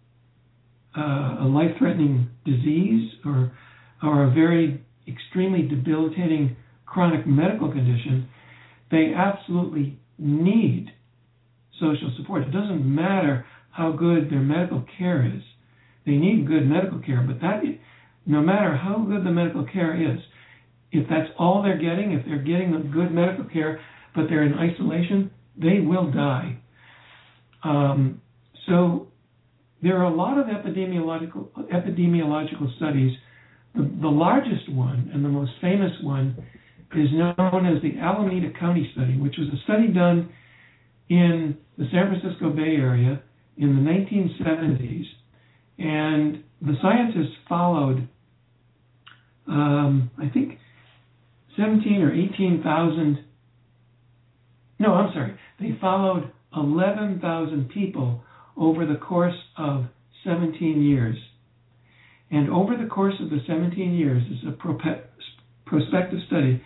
uh, a life-threatening disease or, or a very extremely debilitating chronic medical condition, they absolutely need social support. It doesn't matter how good their medical care is. They need good medical care, but that, no matter how good the medical care is, if that's all they're getting, if they're getting the good medical care, but they're in isolation, they will die. Um, so there are a lot of epidemiological epidemiological studies. The, the largest one and the most famous one is known as the Alameda County Study, which was a study done in the San Francisco Bay Area in the nineteen seventies. And the scientists followed, um, I think, seventeen or eighteen thousand, no, I'm sorry, they followed eleven thousand people over the course of seventeen years. And over the course of the seventeen years, this is a prospective study,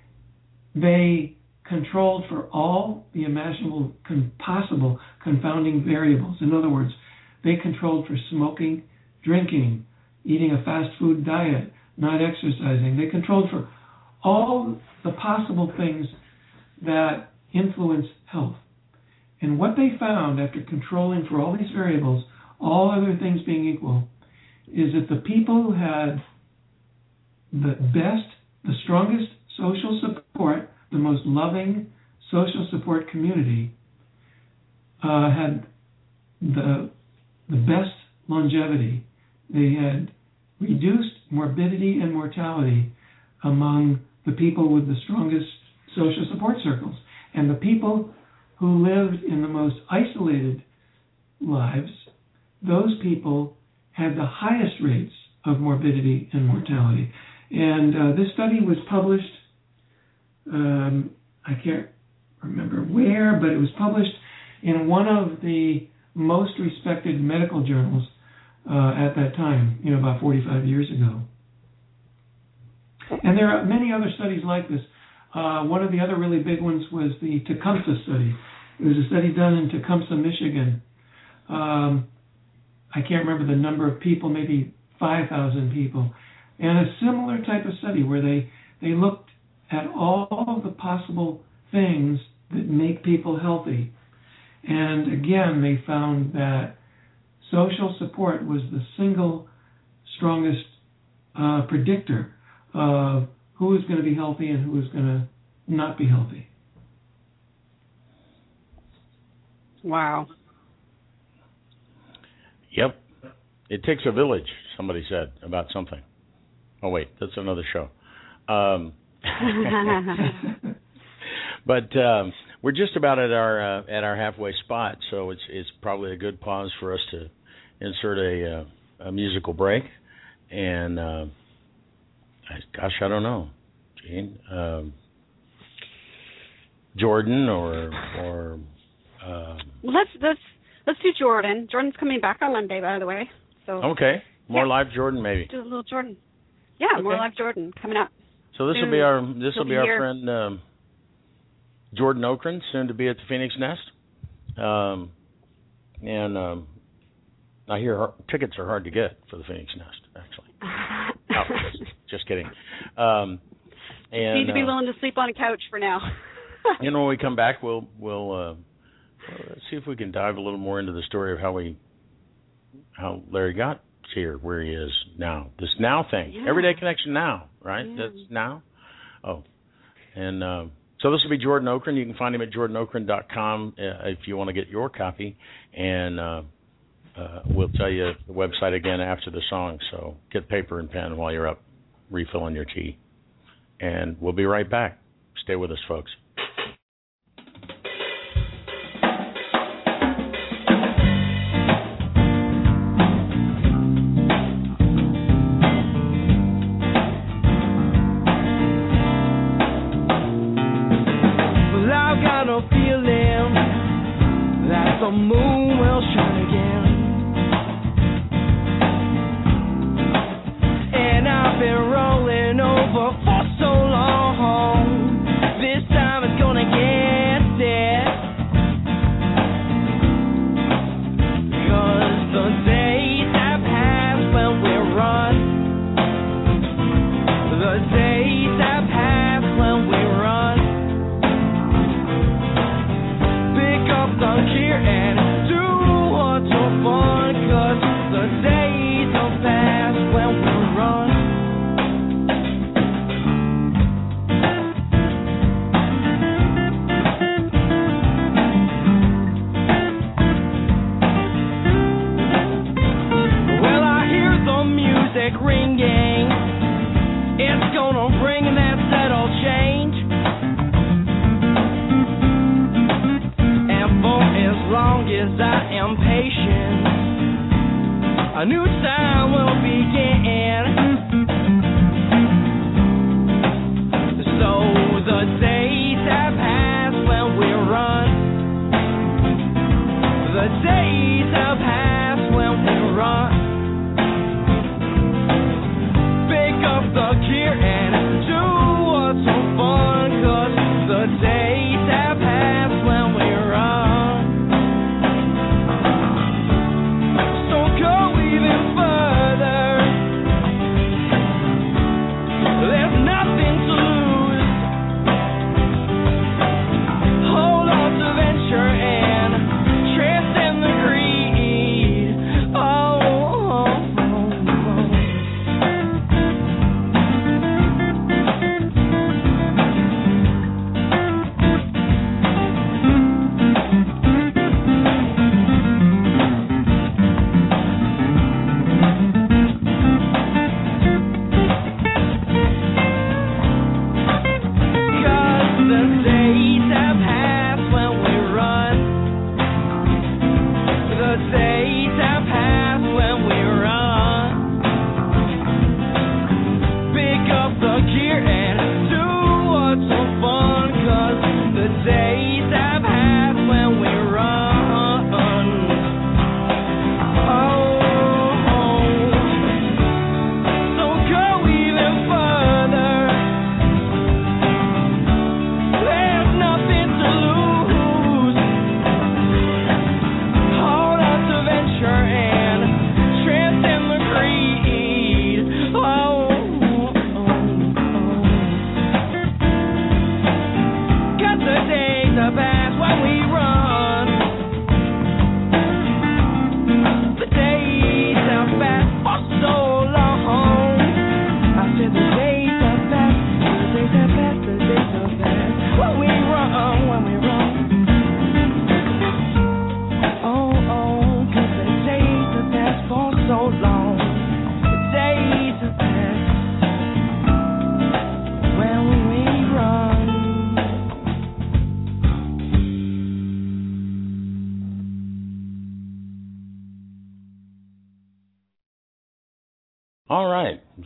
they controlled for all the imaginable, con- possible confounding variables. In other words, they controlled for smoking, drinking, eating a fast food diet, not exercising. They controlled for all the possible things that influence health. And what they found after controlling for all these variables, all other things being equal, is that the people who had the best, the strongest social support, the most loving social support community, uh, had the the best longevity. They had reduced morbidity and mortality among the people with the strongest social support circles. And the people who lived in the most isolated lives, those people had the highest rates of morbidity and mortality. And uh, this study was published, um, I can't remember where, but it was published in one of the most respected medical journals uh, at that time, you know, about forty-five years ago. And there are many other studies like this. Uh, one of the other really big ones was the Tecumseh study. It was a study done in Tecumseh, Michigan. Um, I can't remember the number of people, maybe five thousand people. And a similar type of study where they, they looked at all of the possible things that make people healthy. And again, they found that social support was the single strongest uh, predictor of who is going to be healthy and who is going to not be healthy. Wow. Yep. It takes a village, somebody said about something. Oh, wait, that's another show. Um, but um, we're just about at our uh, at our halfway spot, so it's it's probably a good pause for us to insert a, uh, a musical break. And uh, gosh, I don't know, Gene, um, Jordan, or or um, let's let's let's do Jordan. Jordan's coming back on Monday, by the way. So okay, more yeah. live Jordan, maybe. Do a little Jordan. Yeah, okay. More live Jordan coming up. So this will be our this will be, be our friend um, Jordan Okren, soon to be at the Phoenix Nest, um, and um, I hear her, tickets are hard to get for the Phoenix Nest. Actually, oh, just, just kidding. Um, and need to be uh, willing to sleep on a couch for now. You know, when we come back, we'll we'll uh, see if we can dive a little more into the story of how we how Larry got here where he is now. This now thing, yeah. Everyday Connection now, right? Yeah. That's now. Oh, and uh, so this will be Jordan Okren. You can find him at jordan okren dot com uh, if you want to get your copy, and uh, uh, we'll tell you the website again after the song. So get paper and pen while you're up refilling your tea, and we'll be right back. Stay with us, folks. The moon will shine again, and I've been rolling over for so long. This time it's gonna get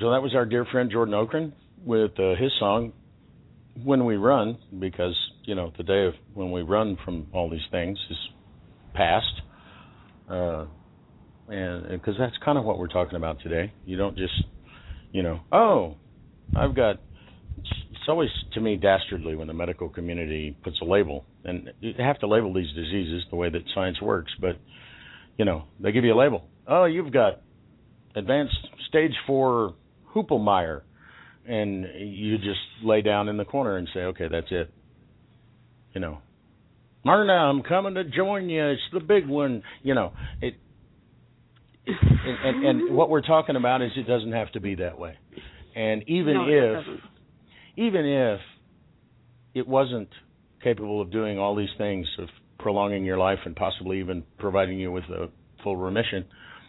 so that was our dear friend Jordan Okren with uh, his song, When We Run, because, you know, the day of when we run from all these things is past. Uh, and because that's kind of what we're talking about today. You don't just, you know, oh, I've got, it's always, to me, dastardly when the medical community puts a label. And you have to label these diseases the way that science works, but, you know, they give you a label. Oh, you've got advanced stage four Hoopelmeyer. And you just lay down in the corner and say, okay, that's it. You know, Myrna, I'm coming to join you. It's the big one. You know, it. it and, and, and what we're talking about is it doesn't have to be that way. And even no, if, even if it wasn't capable of doing all these things, of prolonging your life and possibly even providing you with a full remission,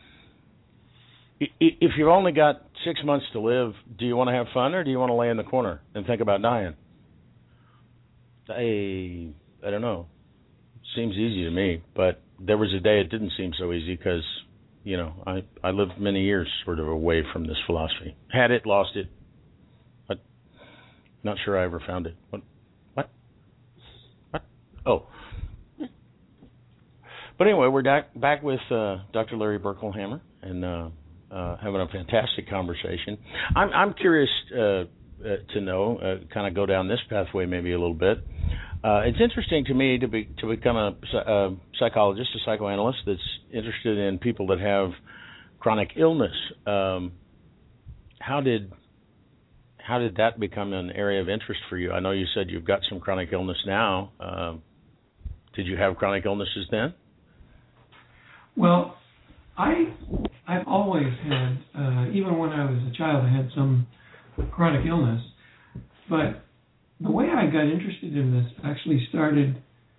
if you've only got six months to live, do you want to have fun or do you want to lay in the corner and think about dying? I, I don't know. Seems easy to me, but there was a day it didn't seem so easy because, you know, I, I lived many years sort of away from this philosophy. Had it, lost it, but not sure I ever found it. What? What? What? Oh. But anyway, we're back, back with uh, Doctor Larry Birkelhammer, and uh, Uh, having a fantastic conversation. I'm, I'm curious uh, uh, to know, uh, kind of go down this pathway maybe a little bit. Uh, it's interesting to me to be to become a, a psychologist, a psychoanalyst that's interested in people that have chronic illness. Um, how did how did that become an area of interest for you? I know you said you've got some chronic illness now. Um, did you have chronic illnesses then? Well, I, I've always had, uh, even when I was a child, I had some chronic illness. But the way I got interested in this actually started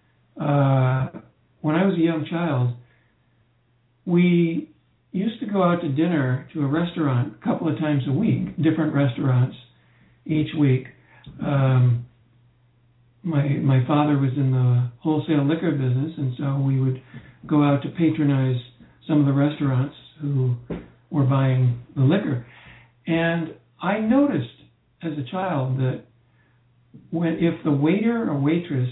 uh, when I was a young child. We used to go out to dinner to a restaurant a couple of times a week, different restaurants each week. Um, my my father was in the wholesale liquor business, and so we would go out to patronize some of the restaurants who were buying the liquor. And I noticed as a child that when if the waiter or waitress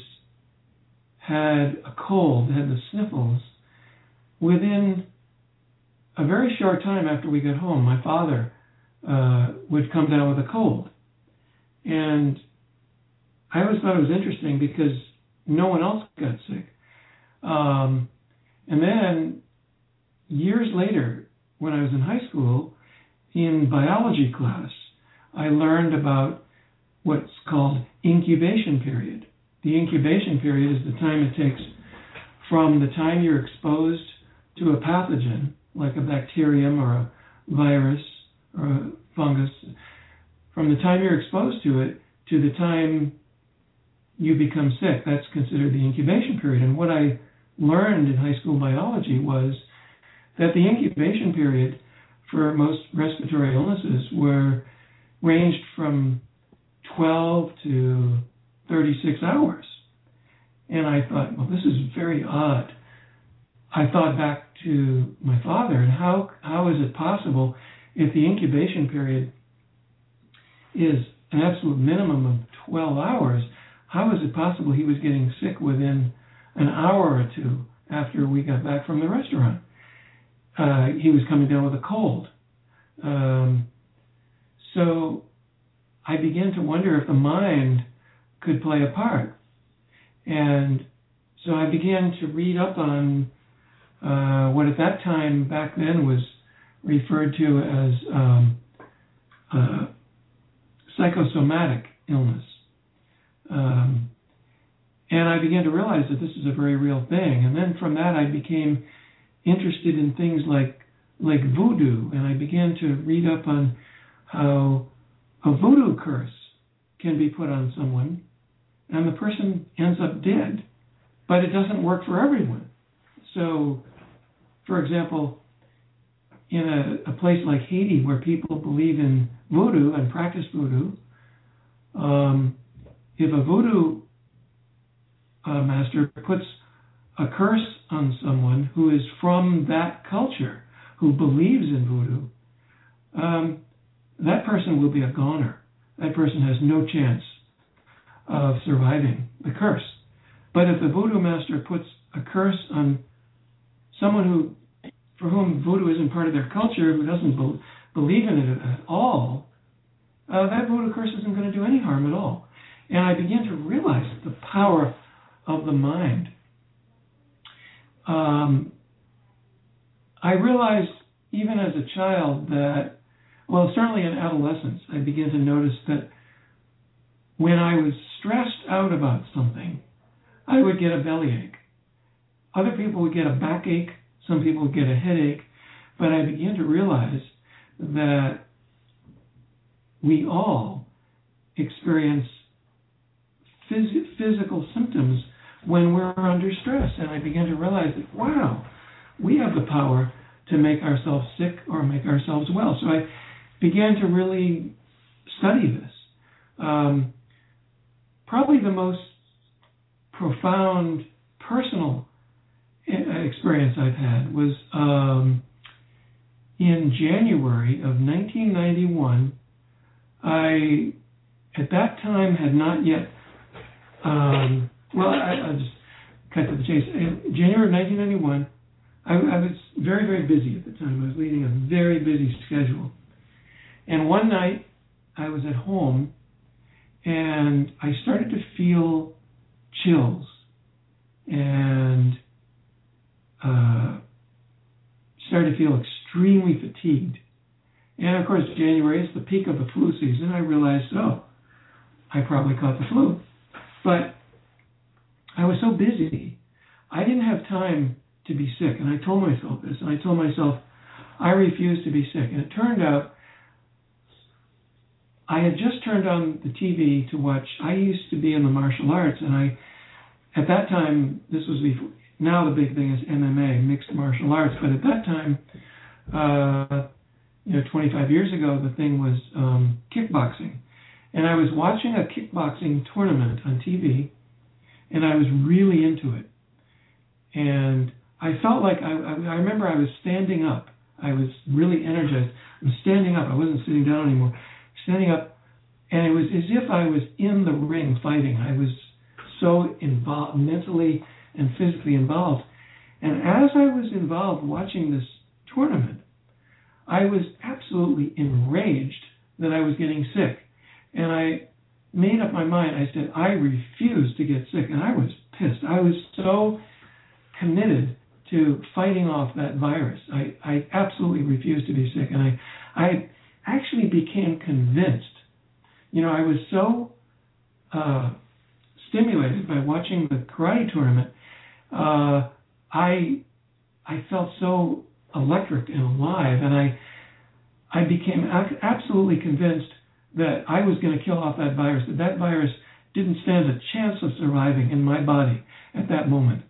had a cold, had the sniffles, within a very short time after we got home, my father uh, would come down with a cold. And I always thought it was interesting because no one else got sick. Um, and then years later, when I was in high school, in biology class, I learned about what's called incubation period. The incubation period is the time it takes from the time you're exposed to a pathogen, like a bacterium or a virus or a fungus, from the time you're exposed to it to the time you become sick. That's considered the incubation period. And what I learned in high school biology was that the incubation period for most respiratory illnesses were ranged from twelve to thirty-six hours. And I thought, well, this is very odd. I thought back to my father, and how how is it possible if the incubation period is an absolute minimum of twelve hours, how is it possible he was getting sick within an hour or two after we got back from the restaurant? Uh, he was coming down with a cold. Um, so I began to wonder if the mind could play a part. And so I began to read up on uh, what at that time back then was referred to as um, uh, psychosomatic illness. Um, and I began to realize that this is a very real thing. And then from that I became interested in things like like voodoo, and I began to read up on how a voodoo curse can be put on someone and the person ends up dead, but it doesn't work for everyone. So, for example, in a, a place like Haiti where people believe in voodoo and practice voodoo, um, if a voodoo uh, master puts a curse on someone who is from that culture, who believes in voodoo, um, that person will be a goner. That person has no chance of surviving the curse. But if the voodoo master puts a curse on someone who, for whom voodoo isn't part of their culture, who doesn't be, believe in it at all, uh, that voodoo curse isn't going to do any harm at all. And I began to realize the power of the mind. Um, I realized even as a child that, well, certainly in adolescence, I began to notice that when I was stressed out about something, I would get a bellyache. Other people would get a backache. Some people would get a headache. But I began to realize that we all experience phys- physical symptoms when we're under stress. And I began to realize that, wow, we have the power to make ourselves sick or make ourselves well. So I began to really study this. Um, probably the most profound personal experience I've had was um, in January of nineteen ninety-one. I, at that time, had not yet, um, well, I, I'll just cut to the chase. In January of nineteen ninety-one, I, I was very, very busy at the time. I was leading a very busy schedule. And one night, I was at home, and I started to feel chills and uh, started to feel extremely fatigued. And of course, January is the peak of the flu season. I realized, oh, I probably caught the flu. But I was so busy, I didn't have time to be sick. And I told myself this, and I told myself, I refuse to be sick. And it turned out, I had just turned on the T V to watch, I used to be in the martial arts, and I, at that time, this was before, now the big thing is M M A, mixed martial arts, but at that time, uh, you know, twenty-five years ago, the thing was um, kickboxing. And I was watching a kickboxing tournament on T V, and I was really into it. And I felt like, I, I, I remember I was standing up. I was really energized. I'm standing up. I wasn't sitting down anymore. Standing up, and it was as if I was in the ring fighting. I was so involved, mentally and physically involved. And as I was involved watching this tournament, I was absolutely enraged that I was getting sick. And I made up my mind. I said, I refuse to get sick. And I was pissed. I was so committed to fighting off that virus. I, I absolutely refused to be sick. And I, I actually became convinced. You know, I was so uh, stimulated by watching the karate tournament. Uh, I I felt so electric and alive, and I I became ac- absolutely convinced that I was going to kill off that virus, that that virus didn't stand a chance of surviving in my body at that moment.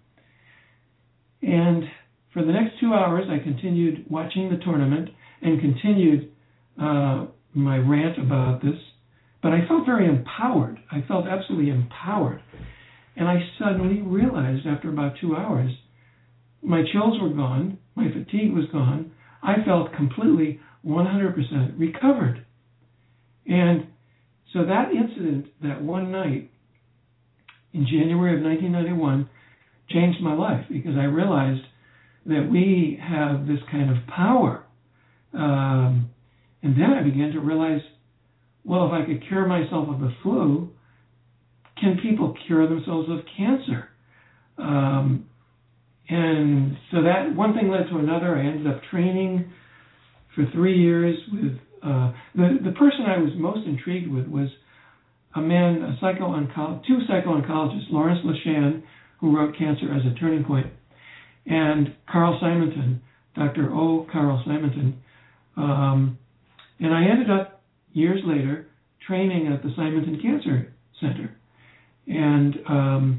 And for the next two hours, I continued watching the tournament and continued uh, my rant about this, but I felt very empowered. I felt absolutely empowered. And I suddenly realized after about two hours, my chills were gone, my fatigue was gone, I felt completely one hundred percent recovered. And so that incident, that one night in January of nineteen ninety-one, changed my life, because I realized that we have this kind of power. Um, and then I began to realize, well, if I could cure myself of the flu, can people cure themselves of cancer? Um, and so that one thing led to another. I ended up training for three years with uh, the the person I was most intrigued with was a man, a psycho-oncologist, two psycho-oncologists, Lawrence Lashan, who wrote Cancer as a Turning Point, and Carl Simonton, Doctor O. Carl Simonton. Um, and I ended up, years later, training at the Simonton Cancer Center. And um,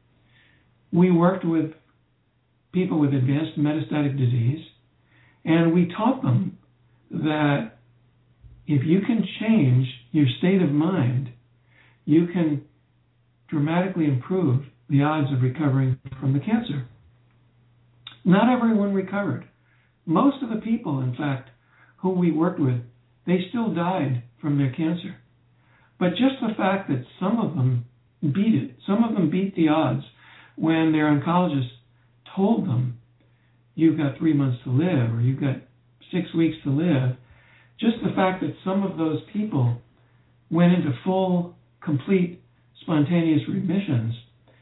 we worked with people with advanced metastatic disease, and we taught them that if you can change your state of mind, you can dramatically improve the odds of recovering from the cancer. Not everyone recovered. Most of the people, in fact, who we worked with they still died from their cancer. But just the fact that some of them beat it, some of them beat the odds when their oncologist told them, you've got three months to live, or you've got six weeks to live, just the fact that some of those people went into full, complete, spontaneous remissions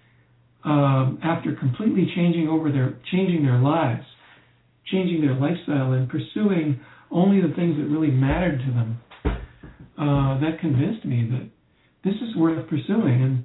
um, after completely changing over their, changing their lives, changing their lifestyle, and pursuing only the things that really mattered to them. Uh, that convinced me that this is worth pursuing. And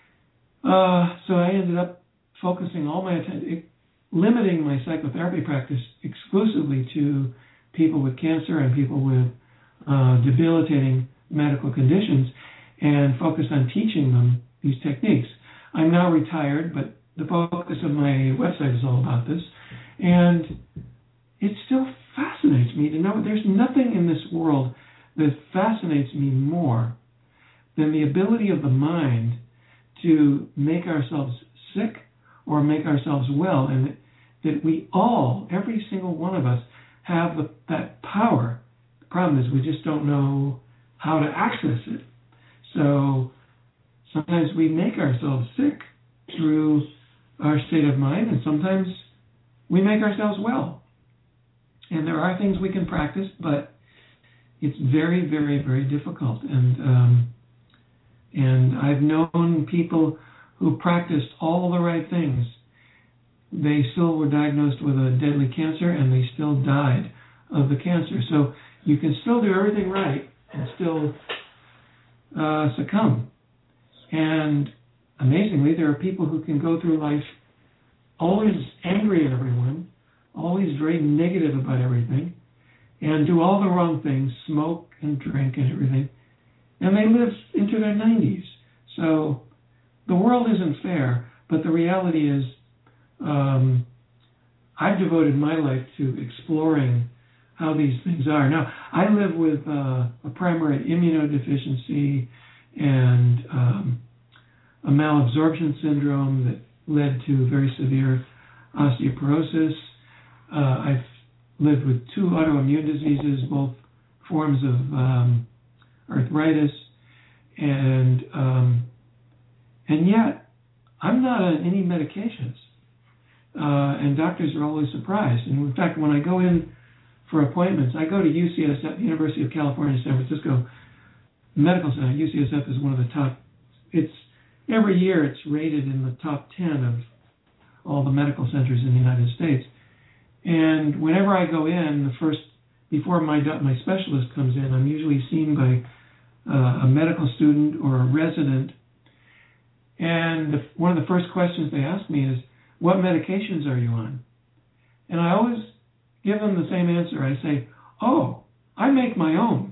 uh, so I ended up focusing all my attention, limiting my psychotherapy practice exclusively to people with cancer and people with uh, debilitating medical conditions, and focused on teaching them these techniques. I'm now retired, but the focus of my website is all about this. And it still fascinates me to know there's nothing in this world that fascinates me more than the ability of the mind to make ourselves sick or make ourselves well, and that, that we all, every single one of us, have the, that power. The problem is we just don't know how to access it. So sometimes we make ourselves sick through our state of mind, and sometimes we make ourselves well. And there are things we can practice, but it's very, very, very difficult. And um, and I've known people who practiced all the right things. They still were diagnosed with a deadly cancer, and they still died of the cancer. So you can still do everything right and still uh, succumb. And amazingly, there are people who can go through life always angry at everyone, always very negative about everything, and do all the wrong things, smoke and drink and everything, and they live into their nineties. So the world isn't fair, but the reality is um, I've devoted my life to exploring how these things are. Now, I live with uh, a primary immunodeficiency and um, a malabsorption syndrome that led to very severe osteoporosis. Uh, I've lived with two autoimmune diseases, both forms of um, arthritis, and um, and yet I'm not on any medications. Uh, and doctors are always surprised. And in fact, when I go in for appointments, I go to U C S F, University of California, San Francisco Medical Center. U C S F is one of the top. It's every year it's rated in the top ten of all the medical centers in the United States. And whenever I go in, the first before my my specialist comes in, I'm usually seen by uh, a medical student or a resident. And the, one of the first questions they ask me is, "What medications are you on?" And I always give them the same answer. I say, "Oh, I make my own."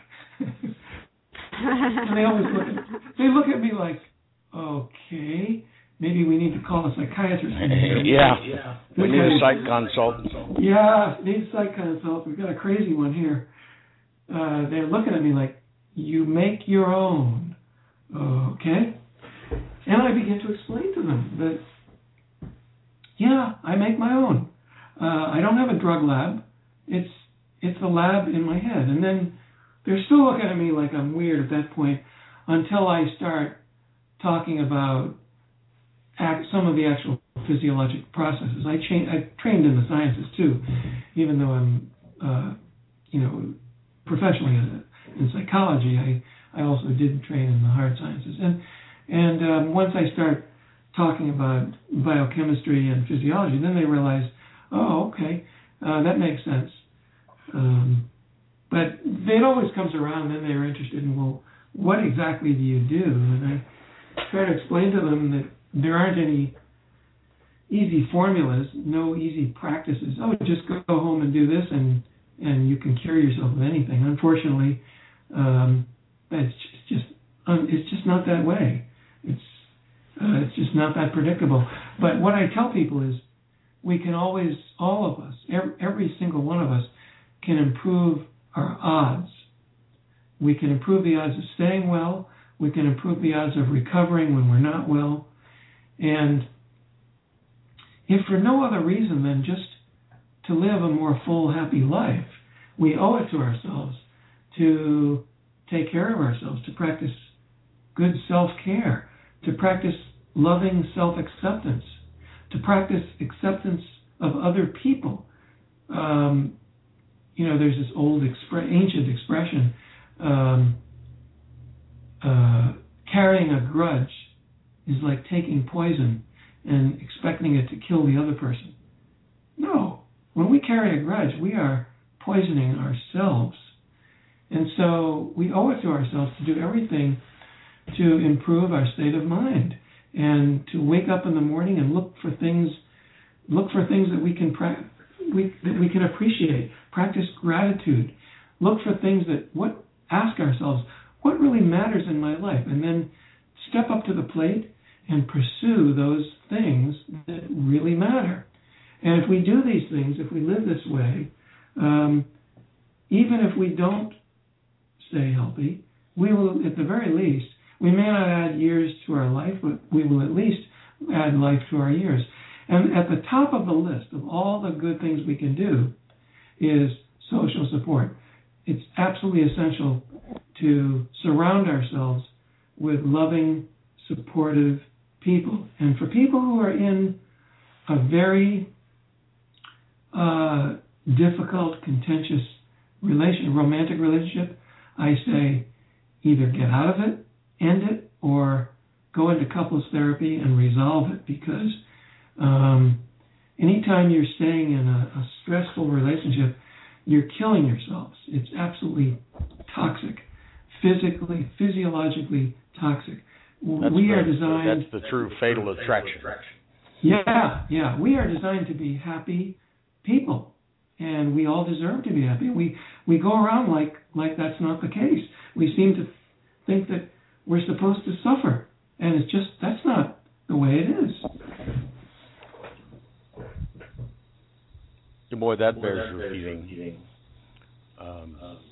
And they always look at they look at me like, "Okay, maybe we need to call a psychiatrist." yeah. yeah, we need a psych consult. Yeah, need a psych consult. We've got a crazy one here. Uh, they're looking at me like, "You make your own." Okay. And I begin to explain to them that, yeah, I make my own. Uh, I don't have a drug lab. It's it's a lab in my head. And then they're still looking at me like I'm weird at that point until I start talking about act, some of the actual physiologic processes. I, cha- I trained in the sciences too, even though I'm, uh, you know, professionally in, in psychology. I, I also did train in the hard sciences. And and um, once I start talking about biochemistry and physiology, then they realize, oh, okay, uh, that makes sense. Um, but it always comes around, then they're interested in, well, what exactly do you do? And I try to explain to them that there aren't any easy formulas, no easy practices. Oh, just go home and do this, and and you can cure yourself of anything. Unfortunately, um, that's just um, it's just not that way. It's uh, it's just not that predictable. But what I tell people is, we can always, all of us, every, every single one of us, can improve our odds. We can improve the odds of staying well. We can improve the odds of recovering when we're not well. And if for no other reason than just to live a more full, happy life, we owe it to ourselves to take care of ourselves, to practice good self-care, to practice loving self-acceptance, to practice acceptance of other people. Um, you know, there's this old, expre- ancient expression, um, uh, carrying a grudge is like taking poison and expecting it to kill the other person. No. When we carry a grudge, we are poisoning ourselves. And so we owe it to ourselves to do everything to improve our state of mind and to wake up in the morning and look for things, look for things that we can pra- we, that we can appreciate. Practice gratitude. Look for things that what ask ourselves, what really matters in my life, and then step up to the plate and pursue those things that really matter. And if we do these things, if we live this way, um, even if we don't stay healthy, we will, at the very least, we may not add years to our life, but we will at least add life to our years. And at the top of the list of all the good things we can do is social support. It's absolutely essential to surround ourselves with loving, supportive people. And for people who are in a very uh, difficult, contentious relation, romantic relationship, I say either get out of it, end it, or go into couples therapy and resolve it, because um, anytime you're staying in a, a stressful relationship, you're killing yourselves. It's absolutely toxic, physically, physiologically toxic. That's we the, are designed... That's the true fatal attraction. Yeah, yeah. We are designed to be happy people, and we all deserve to be happy. We we go around like like that's not the case. We seem to think that we're supposed to suffer, and it's just, that's not the way it is. Boy, that bears repeating. Um,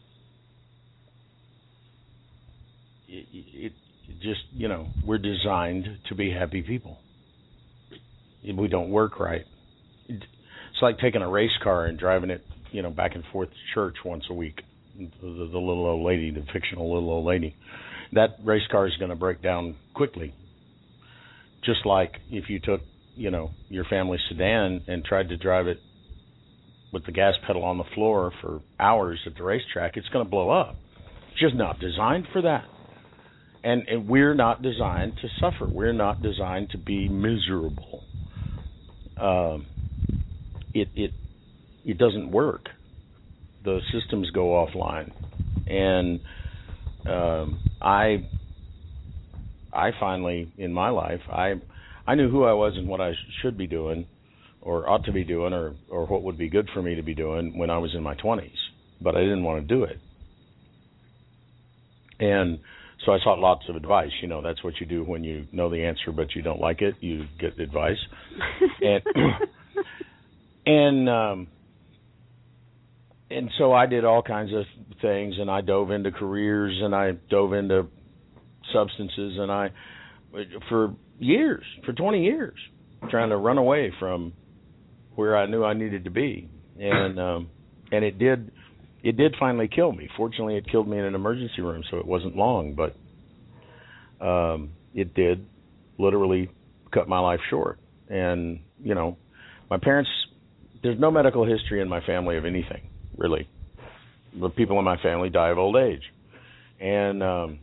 it, it, it just, you know, we're designed to be happy people. If we don't work right, it's like taking a race car and driving it, you know, back and forth to church once a week. The, the, the little old lady, the fictional little old lady, that race car is going to break down quickly. Just like if you took, you know, your family sedan and tried to drive it with the gas pedal on the floor for hours at the racetrack, it's going to blow up. It's just not designed for that. And, and we're not designed to suffer. We're not designed to be miserable. Um, it it it doesn't work. The systems go offline, and um, I I finally in my life I I knew who I was and what I should be doing, or ought to be doing, or or what would be good for me to be doing when I was in my twenties, but I didn't want to do it. And so I sought lots of advice. You know, that's what you do when you know the answer but you don't like it. You get advice. and and um, and so I did all kinds of things, and I dove into careers, and I dove into substances, and I, for years, for twenty years, trying to run away from where I knew I needed to be. And um, and it did. It did finally kill me. Fortunately, it killed me in an emergency room, so it wasn't long, but um, it did literally cut my life short. And, you know, my parents, there's no medical history in my family of anything, really. The people in my family die of old age. And um,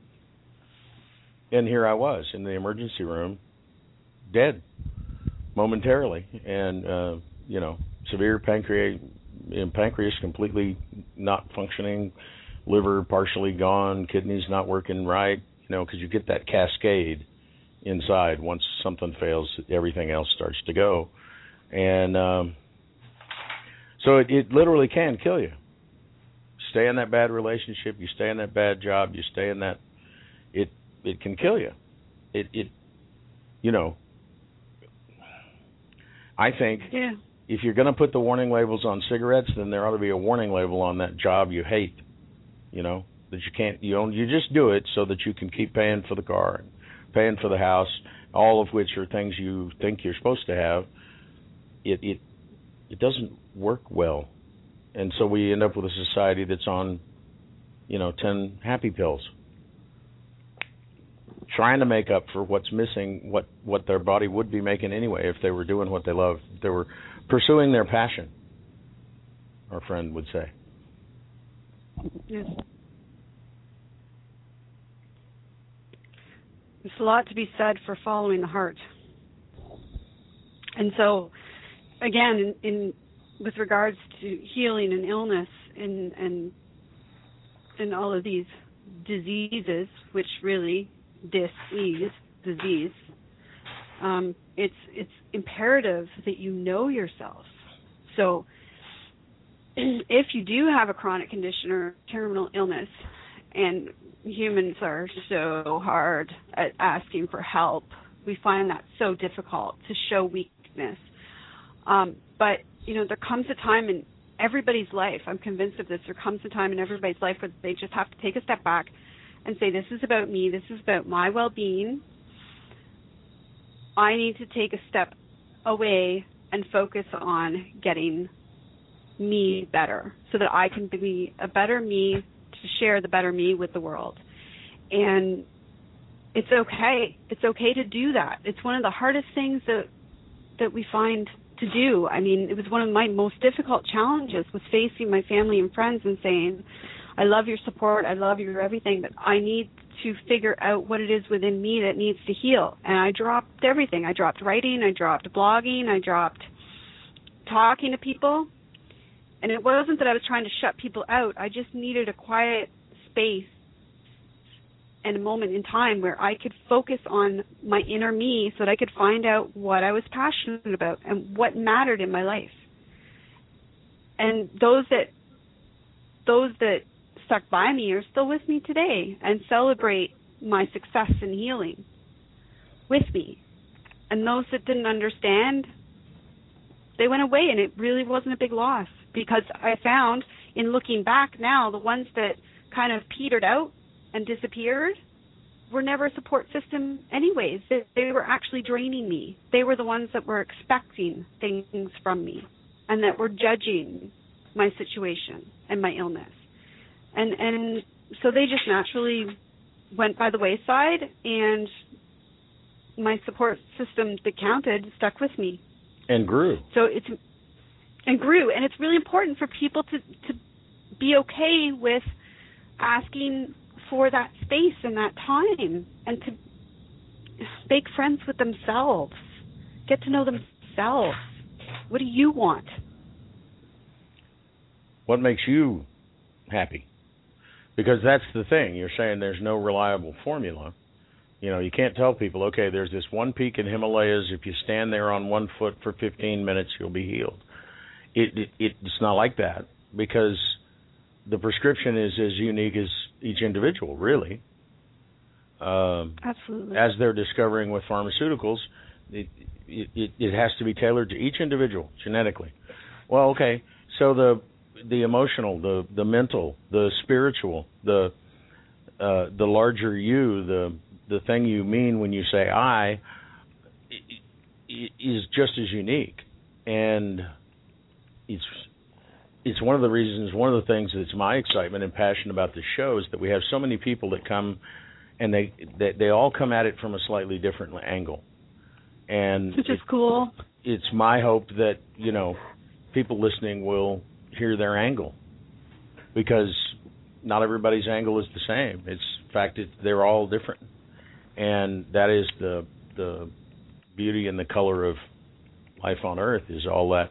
and here I was in the emergency room, dead momentarily, and, uh, you know, severe pancreatic, pancreas completely not functioning, liver partially gone, kidneys not working right, you know, because you get that cascade inside. Once something fails, everything else starts to go. And um, so it, it literally can kill you. Stay in that bad relationship, you stay in that bad job, you stay in that, it it can kill you. It, it you know, I think... Yeah. If you're going to put the warning labels on cigarettes, then there ought to be a warning label on that job you hate, you know, that you can't, you own, you just do it so that you can keep paying for the car, paying for the house, all of which are things you think you're supposed to have. It it it doesn't work well. And so we end up with a society that's on you know, ten happy pills, trying to make up for what's missing, what, what their body would be making anyway if they were doing what they love, if they were pursuing their passion, our friend would say. Yes. There's a lot to be said for following the heart. And so, again, in, in with regards to healing and illness and and and all of these diseases, which really dis-ease, disease, um, it's it's imperative that you know yourself. So if you do have a chronic condition or terminal illness, and humans are so hard at asking for help, we find that so difficult to show weakness. Um, but, you know, there comes a time in everybody's life, I'm convinced of this, there comes a time in everybody's life where they just have to take a step back and say, this is about me, this is about my well-being. I need to take a step away and focus on getting me better so that I can be a better me to share the better me with the world. And it's okay. It's okay to do that. It's one of the hardest things that that we find to do. I mean, it was one of my most difficult challenges, was facing my family and friends and saying, I love your support, I love your everything, but I need to figure out what it is within me that needs to heal. And I dropped everything. I dropped writing, I dropped blogging, I dropped talking to people. And it wasn't that I was trying to shut people out. I just needed a quiet space and a moment in time where I could focus on my inner me so that I could find out what I was passionate about and what mattered in my life. And those that those that stuck by me are still with me today and celebrate my success in healing with me. And those that didn't understand, they went away, and it really wasn't a big loss, because I found in looking back now, the ones that kind of petered out and disappeared were never a support system anyways. They, they were actually draining me. They were the ones that were expecting things from me and that were judging my situation and my illness. And and so they just naturally went by the wayside, and my support system that counted stuck with me. And grew. So it's and grew, and it's really important for people to, to be okay with asking for that space and that time, and to make friends with themselves, get to know themselves. What do you want? What makes you happy? Because that's the thing. You're saying there's no reliable formula. You know, you can't tell people, okay, there's this one peak in Himalayas. If you stand there on one foot for fifteen minutes, you'll be healed. It, it It's not like that, because the prescription is as unique as each individual, really. Um, Absolutely. As they're discovering with pharmaceuticals, it, it, it has to be tailored to each individual genetically. Well, okay, so the the emotional, the the mental, the spiritual, the uh, the larger you, the the thing you mean when you say I, is just as unique. And it's it's one of the reasons, one of the things that's my excitement and passion about the show is that we have so many people that come, and they they, they all come at it from a slightly different angle. And which is it, cool. It's my hope that, you know, people listening will hear their angle, because not everybody's angle is the same. It's in fact it, they're all different, and that is the the beauty and the color of life on Earth, is all that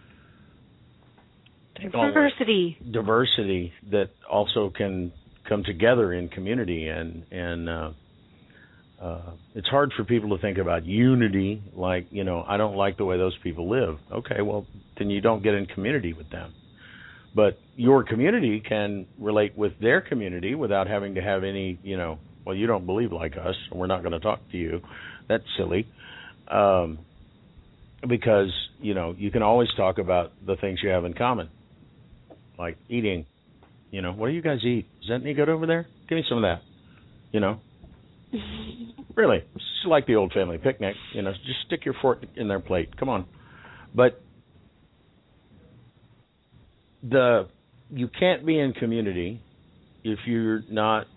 diversity, all that diversity that also can come together in community. And and uh, uh, it's hard for people to think about unity, like, you know, I don't like the way those people live. Okay, well, then you don't get in community with them. But your community can relate with their community without having to have any, you know, well, you don't believe like us, so we're not going to talk to you. That's silly. Um, because, you know, you can always talk about the things you have in common, like eating. You know, what do you guys eat? Is that any good over there? Give me some of that. You know? Really. It's just like the old family picnic. You know, just stick your fork in their plate. Come on. But the you can't be in community if you're not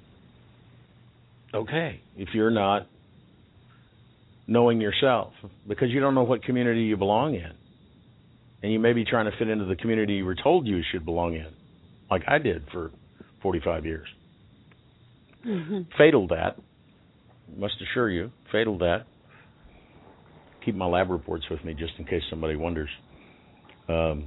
okay, if you're not knowing yourself, because you don't know what community you belong in. And you may be trying to fit into the community you were told you should belong in, like I did for forty-five years. Mm-hmm. Fatal that, must assure you, fatal that. Keep my lab reports with me just in case somebody wonders. Um,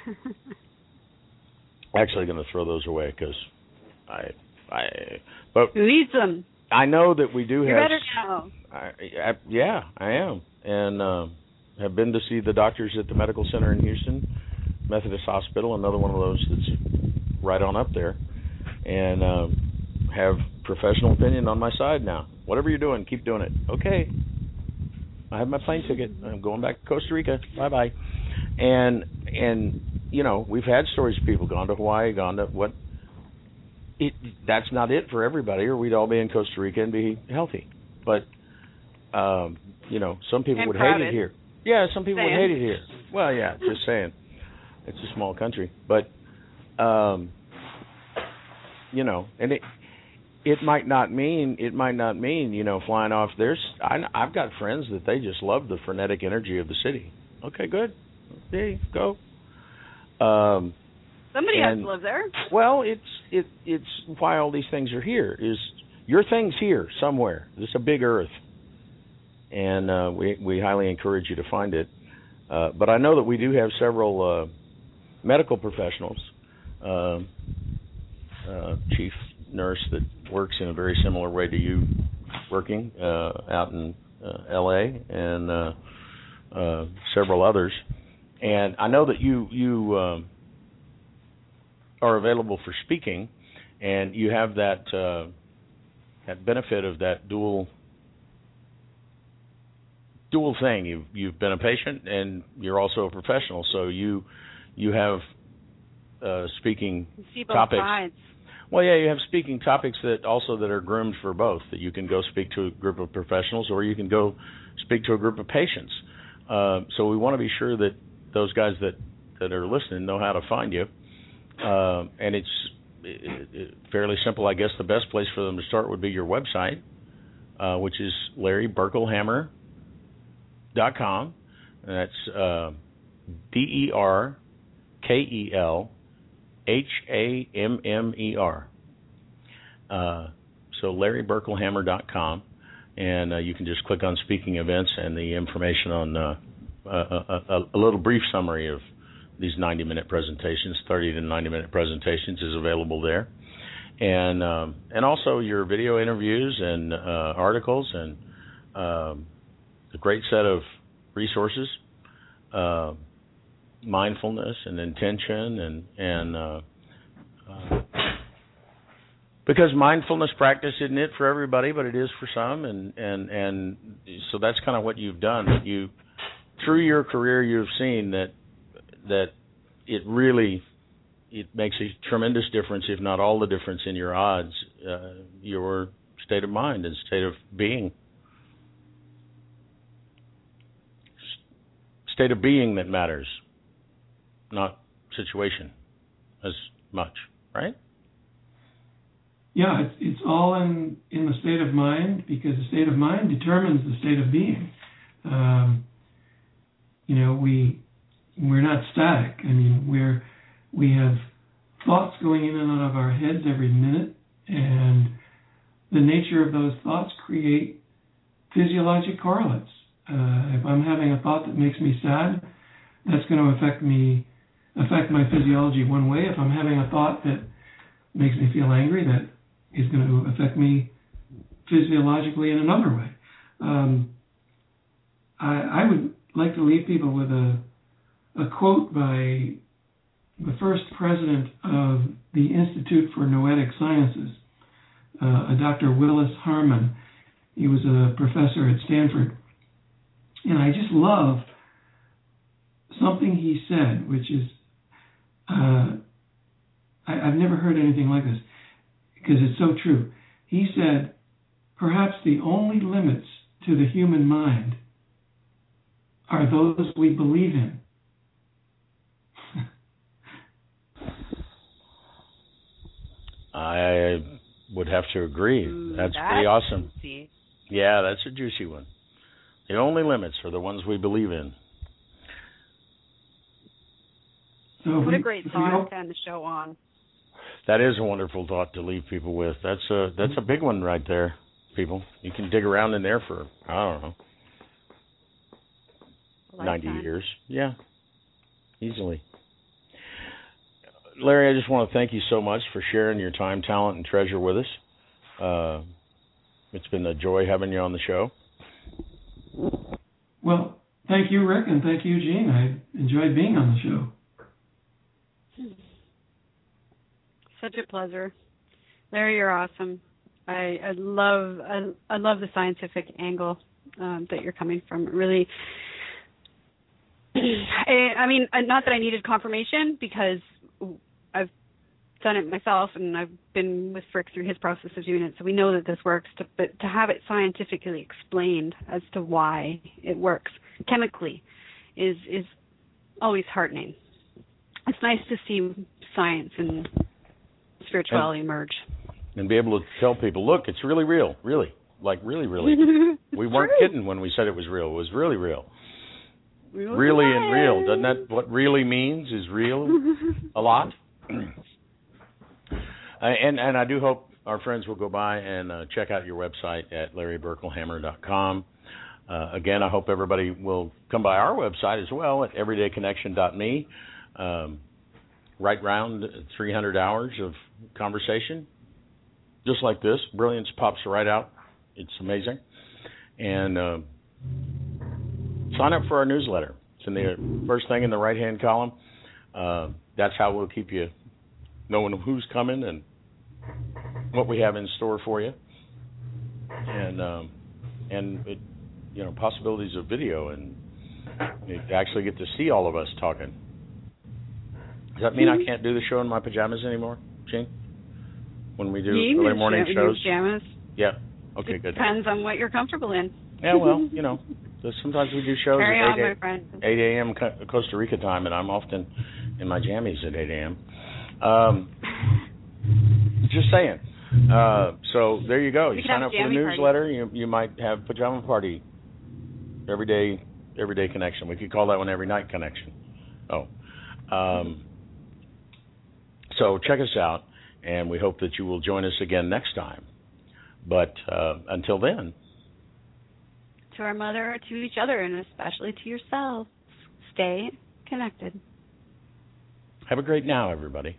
actually going to throw those away because I, I, but who needs them? I know that we do you have. You better know. I, I, yeah, I am, and uh, have been to see the doctors at the medical center in Houston, Methodist Hospital, another one of those that's right on up there, and um, have professional opinion on my side now. Whatever you're doing, keep doing it. Okay. I have my plane ticket. I'm going back to Costa Rica. Bye-bye. And, and you know, we've had stories of people gone to Hawaii, gone to what. It, that's not it for everybody, or we'd all be in Costa Rica and be healthy. But, um, you know, some people I'm would proud hate it here. Yeah, some people saying. would hate it here. Well, yeah, just saying. It's a small country. But, um, you know, and it it might not mean, it might not mean, you know, flying off. There's, I, I've got friends that they just love the frenetic energy of the city. Okay, good. There you go. Um, Somebody and, has to live there. Well, it's it it's why all these things are here. Is your thing's here somewhere. It's a big Earth, and uh, we we highly encourage you to find it. Uh, but I know that we do have several uh, medical professionals, uh, uh, chief nurse that works in a very similar way to you working uh, out in uh, L A and uh, uh, several others. And I know that you you uh, are available for speaking, and you have that uh, that benefit of that dual dual thing. You've you've been a patient and you're also a professional, so you you have uh, speaking See both topics. sides. Well, yeah, you have speaking topics that also that are groomed for both. That you can go speak to a group of professionals, or you can go speak to a group of patients. Uh, so we want to be sure that those guys that, that are listening know how to find you. Uh, and it's it, it, fairly simple. I guess the best place for them to start would be your website, uh, which is larry berkelhammer dot com. And that's uh, D E R K E L H A M M E R. Uh, so larry berkelhammer dot com, and uh, you can just click on speaking events, and the information on uh, a, a, a little brief summary of these ninety minute presentations, thirty to ninety minute presentations, is available there. And um, and also your video interviews and uh, articles and um, a great set of resources, uh, mindfulness and intention, and and uh, uh, because mindfulness practice isn't it for everybody, but it is for some, and and and so that's kind of what you've done. You through your career, you've seen that that it really it makes a tremendous difference, if not all the difference, in your odds, uh, your state of mind and state of being. State of being that matters, not situation as much, right? Yeah, it's, it's all in, in the state of mind, because the state of mind determines the state of being. Um, you know, we we're not static. I mean, we're we have thoughts going in and out of our heads every minute, and the nature of those thoughts create physiologic correlates. Uh, if I'm having a thought that makes me sad, that's going to affect me, affect my physiology one way. If I'm having a thought that makes me feel angry, that is going to affect me physiologically in another way. Um, I, I would like to leave people with a, a quote by the first president of the Institute for Noetic Sciences, uh, a Doctor Willis Harman. He was a professor at Stanford. And I just love something he said, which is, uh, I, I've never heard anything like this, because it's so true. He said, perhaps the only limits to the human mind are those we believe in. I would have to agree. Ooh, that's, that's pretty awesome. Juicy. Yeah, that's a juicy one. The only limits are the ones we believe in. So What we, a great thought to end the show on. That is a wonderful thought to leave people with. That's a that's a big one right there, people. You can dig around in there for, I don't know, ninety years. Yeah, easily. Larry, I just want to thank you so much for sharing your time, talent, and treasure with us. Uh, it's been a joy having you on the show. Well, thank you, Rick, and thank you, Gene. I enjoyed being on the show. Such a pleasure. Larry, you're awesome. I, I love I, I love the scientific angle um, that you're coming from. It really, I, I mean, not that I needed confirmation because I've done it myself and I've been with Frick through his process of doing it, so we know that this works. To, but to have it scientifically explained as to why it works chemically is is always heartening. It's nice to see science and spirituality and, emerge. And be able to tell people, look, it's really real, really, like really, really. We weren't True. kidding when we said it was real. It was really real. Real really life. and real. Doesn't that what really means is real a lot? uh, and and I do hope our friends will go by and uh, check out your website at larry burkle hammer dot com. Uh, again, I hope everybody will come by our website as well at everyday connection dot me. Um, right round three hundred hours of conversation, just like this. Brilliance pops right out. It's amazing. And uh, sign up for our newsletter. It's in the first thing in the right-hand column. Uh, that's how we'll keep you knowing who's coming and what we have in store for you. And um, and it, you know, possibilities of video, and you actually get to see all of us talking. Does that mean I can't do the show in my pajamas anymore, Gene? When we do you early morning sh- shows? Pajamas. Yeah. Okay, it good. Depends on what you're comfortable in. Yeah, well, you know, sometimes we do shows Carry at on, my friend. eight a.m. Costa Rica time, and I'm often in my jammies at eight a.m. Um, just saying. Uh, so there you go. You sign up for the newsletter, you you might have pajama party. Every day, everyday connection. We could call that one every night connection. Oh. Um, so check us out, and we hope that you will join us again next time. But uh, until then, to our mother, to each other, and especially to yourselves, stay connected. Have a great now, everybody.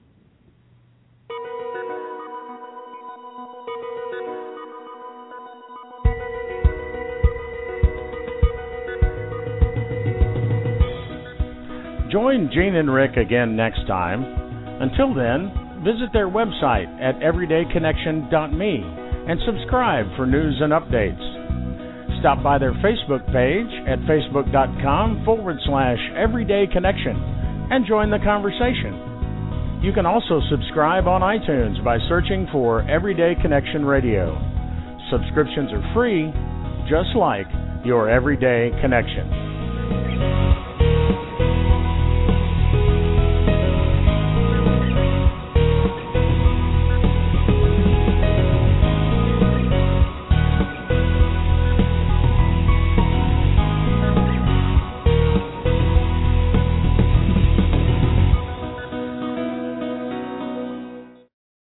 Join Gene and Rick again next time. Until then, visit their website at everyday connection dot me and subscribe for news and updates. Stop by their Facebook page at facebook.com forward slash everydayconnection and join the conversation. You can also subscribe on iTunes by searching for Everyday Connection Radio. Subscriptions are free, just like your Everyday Connection.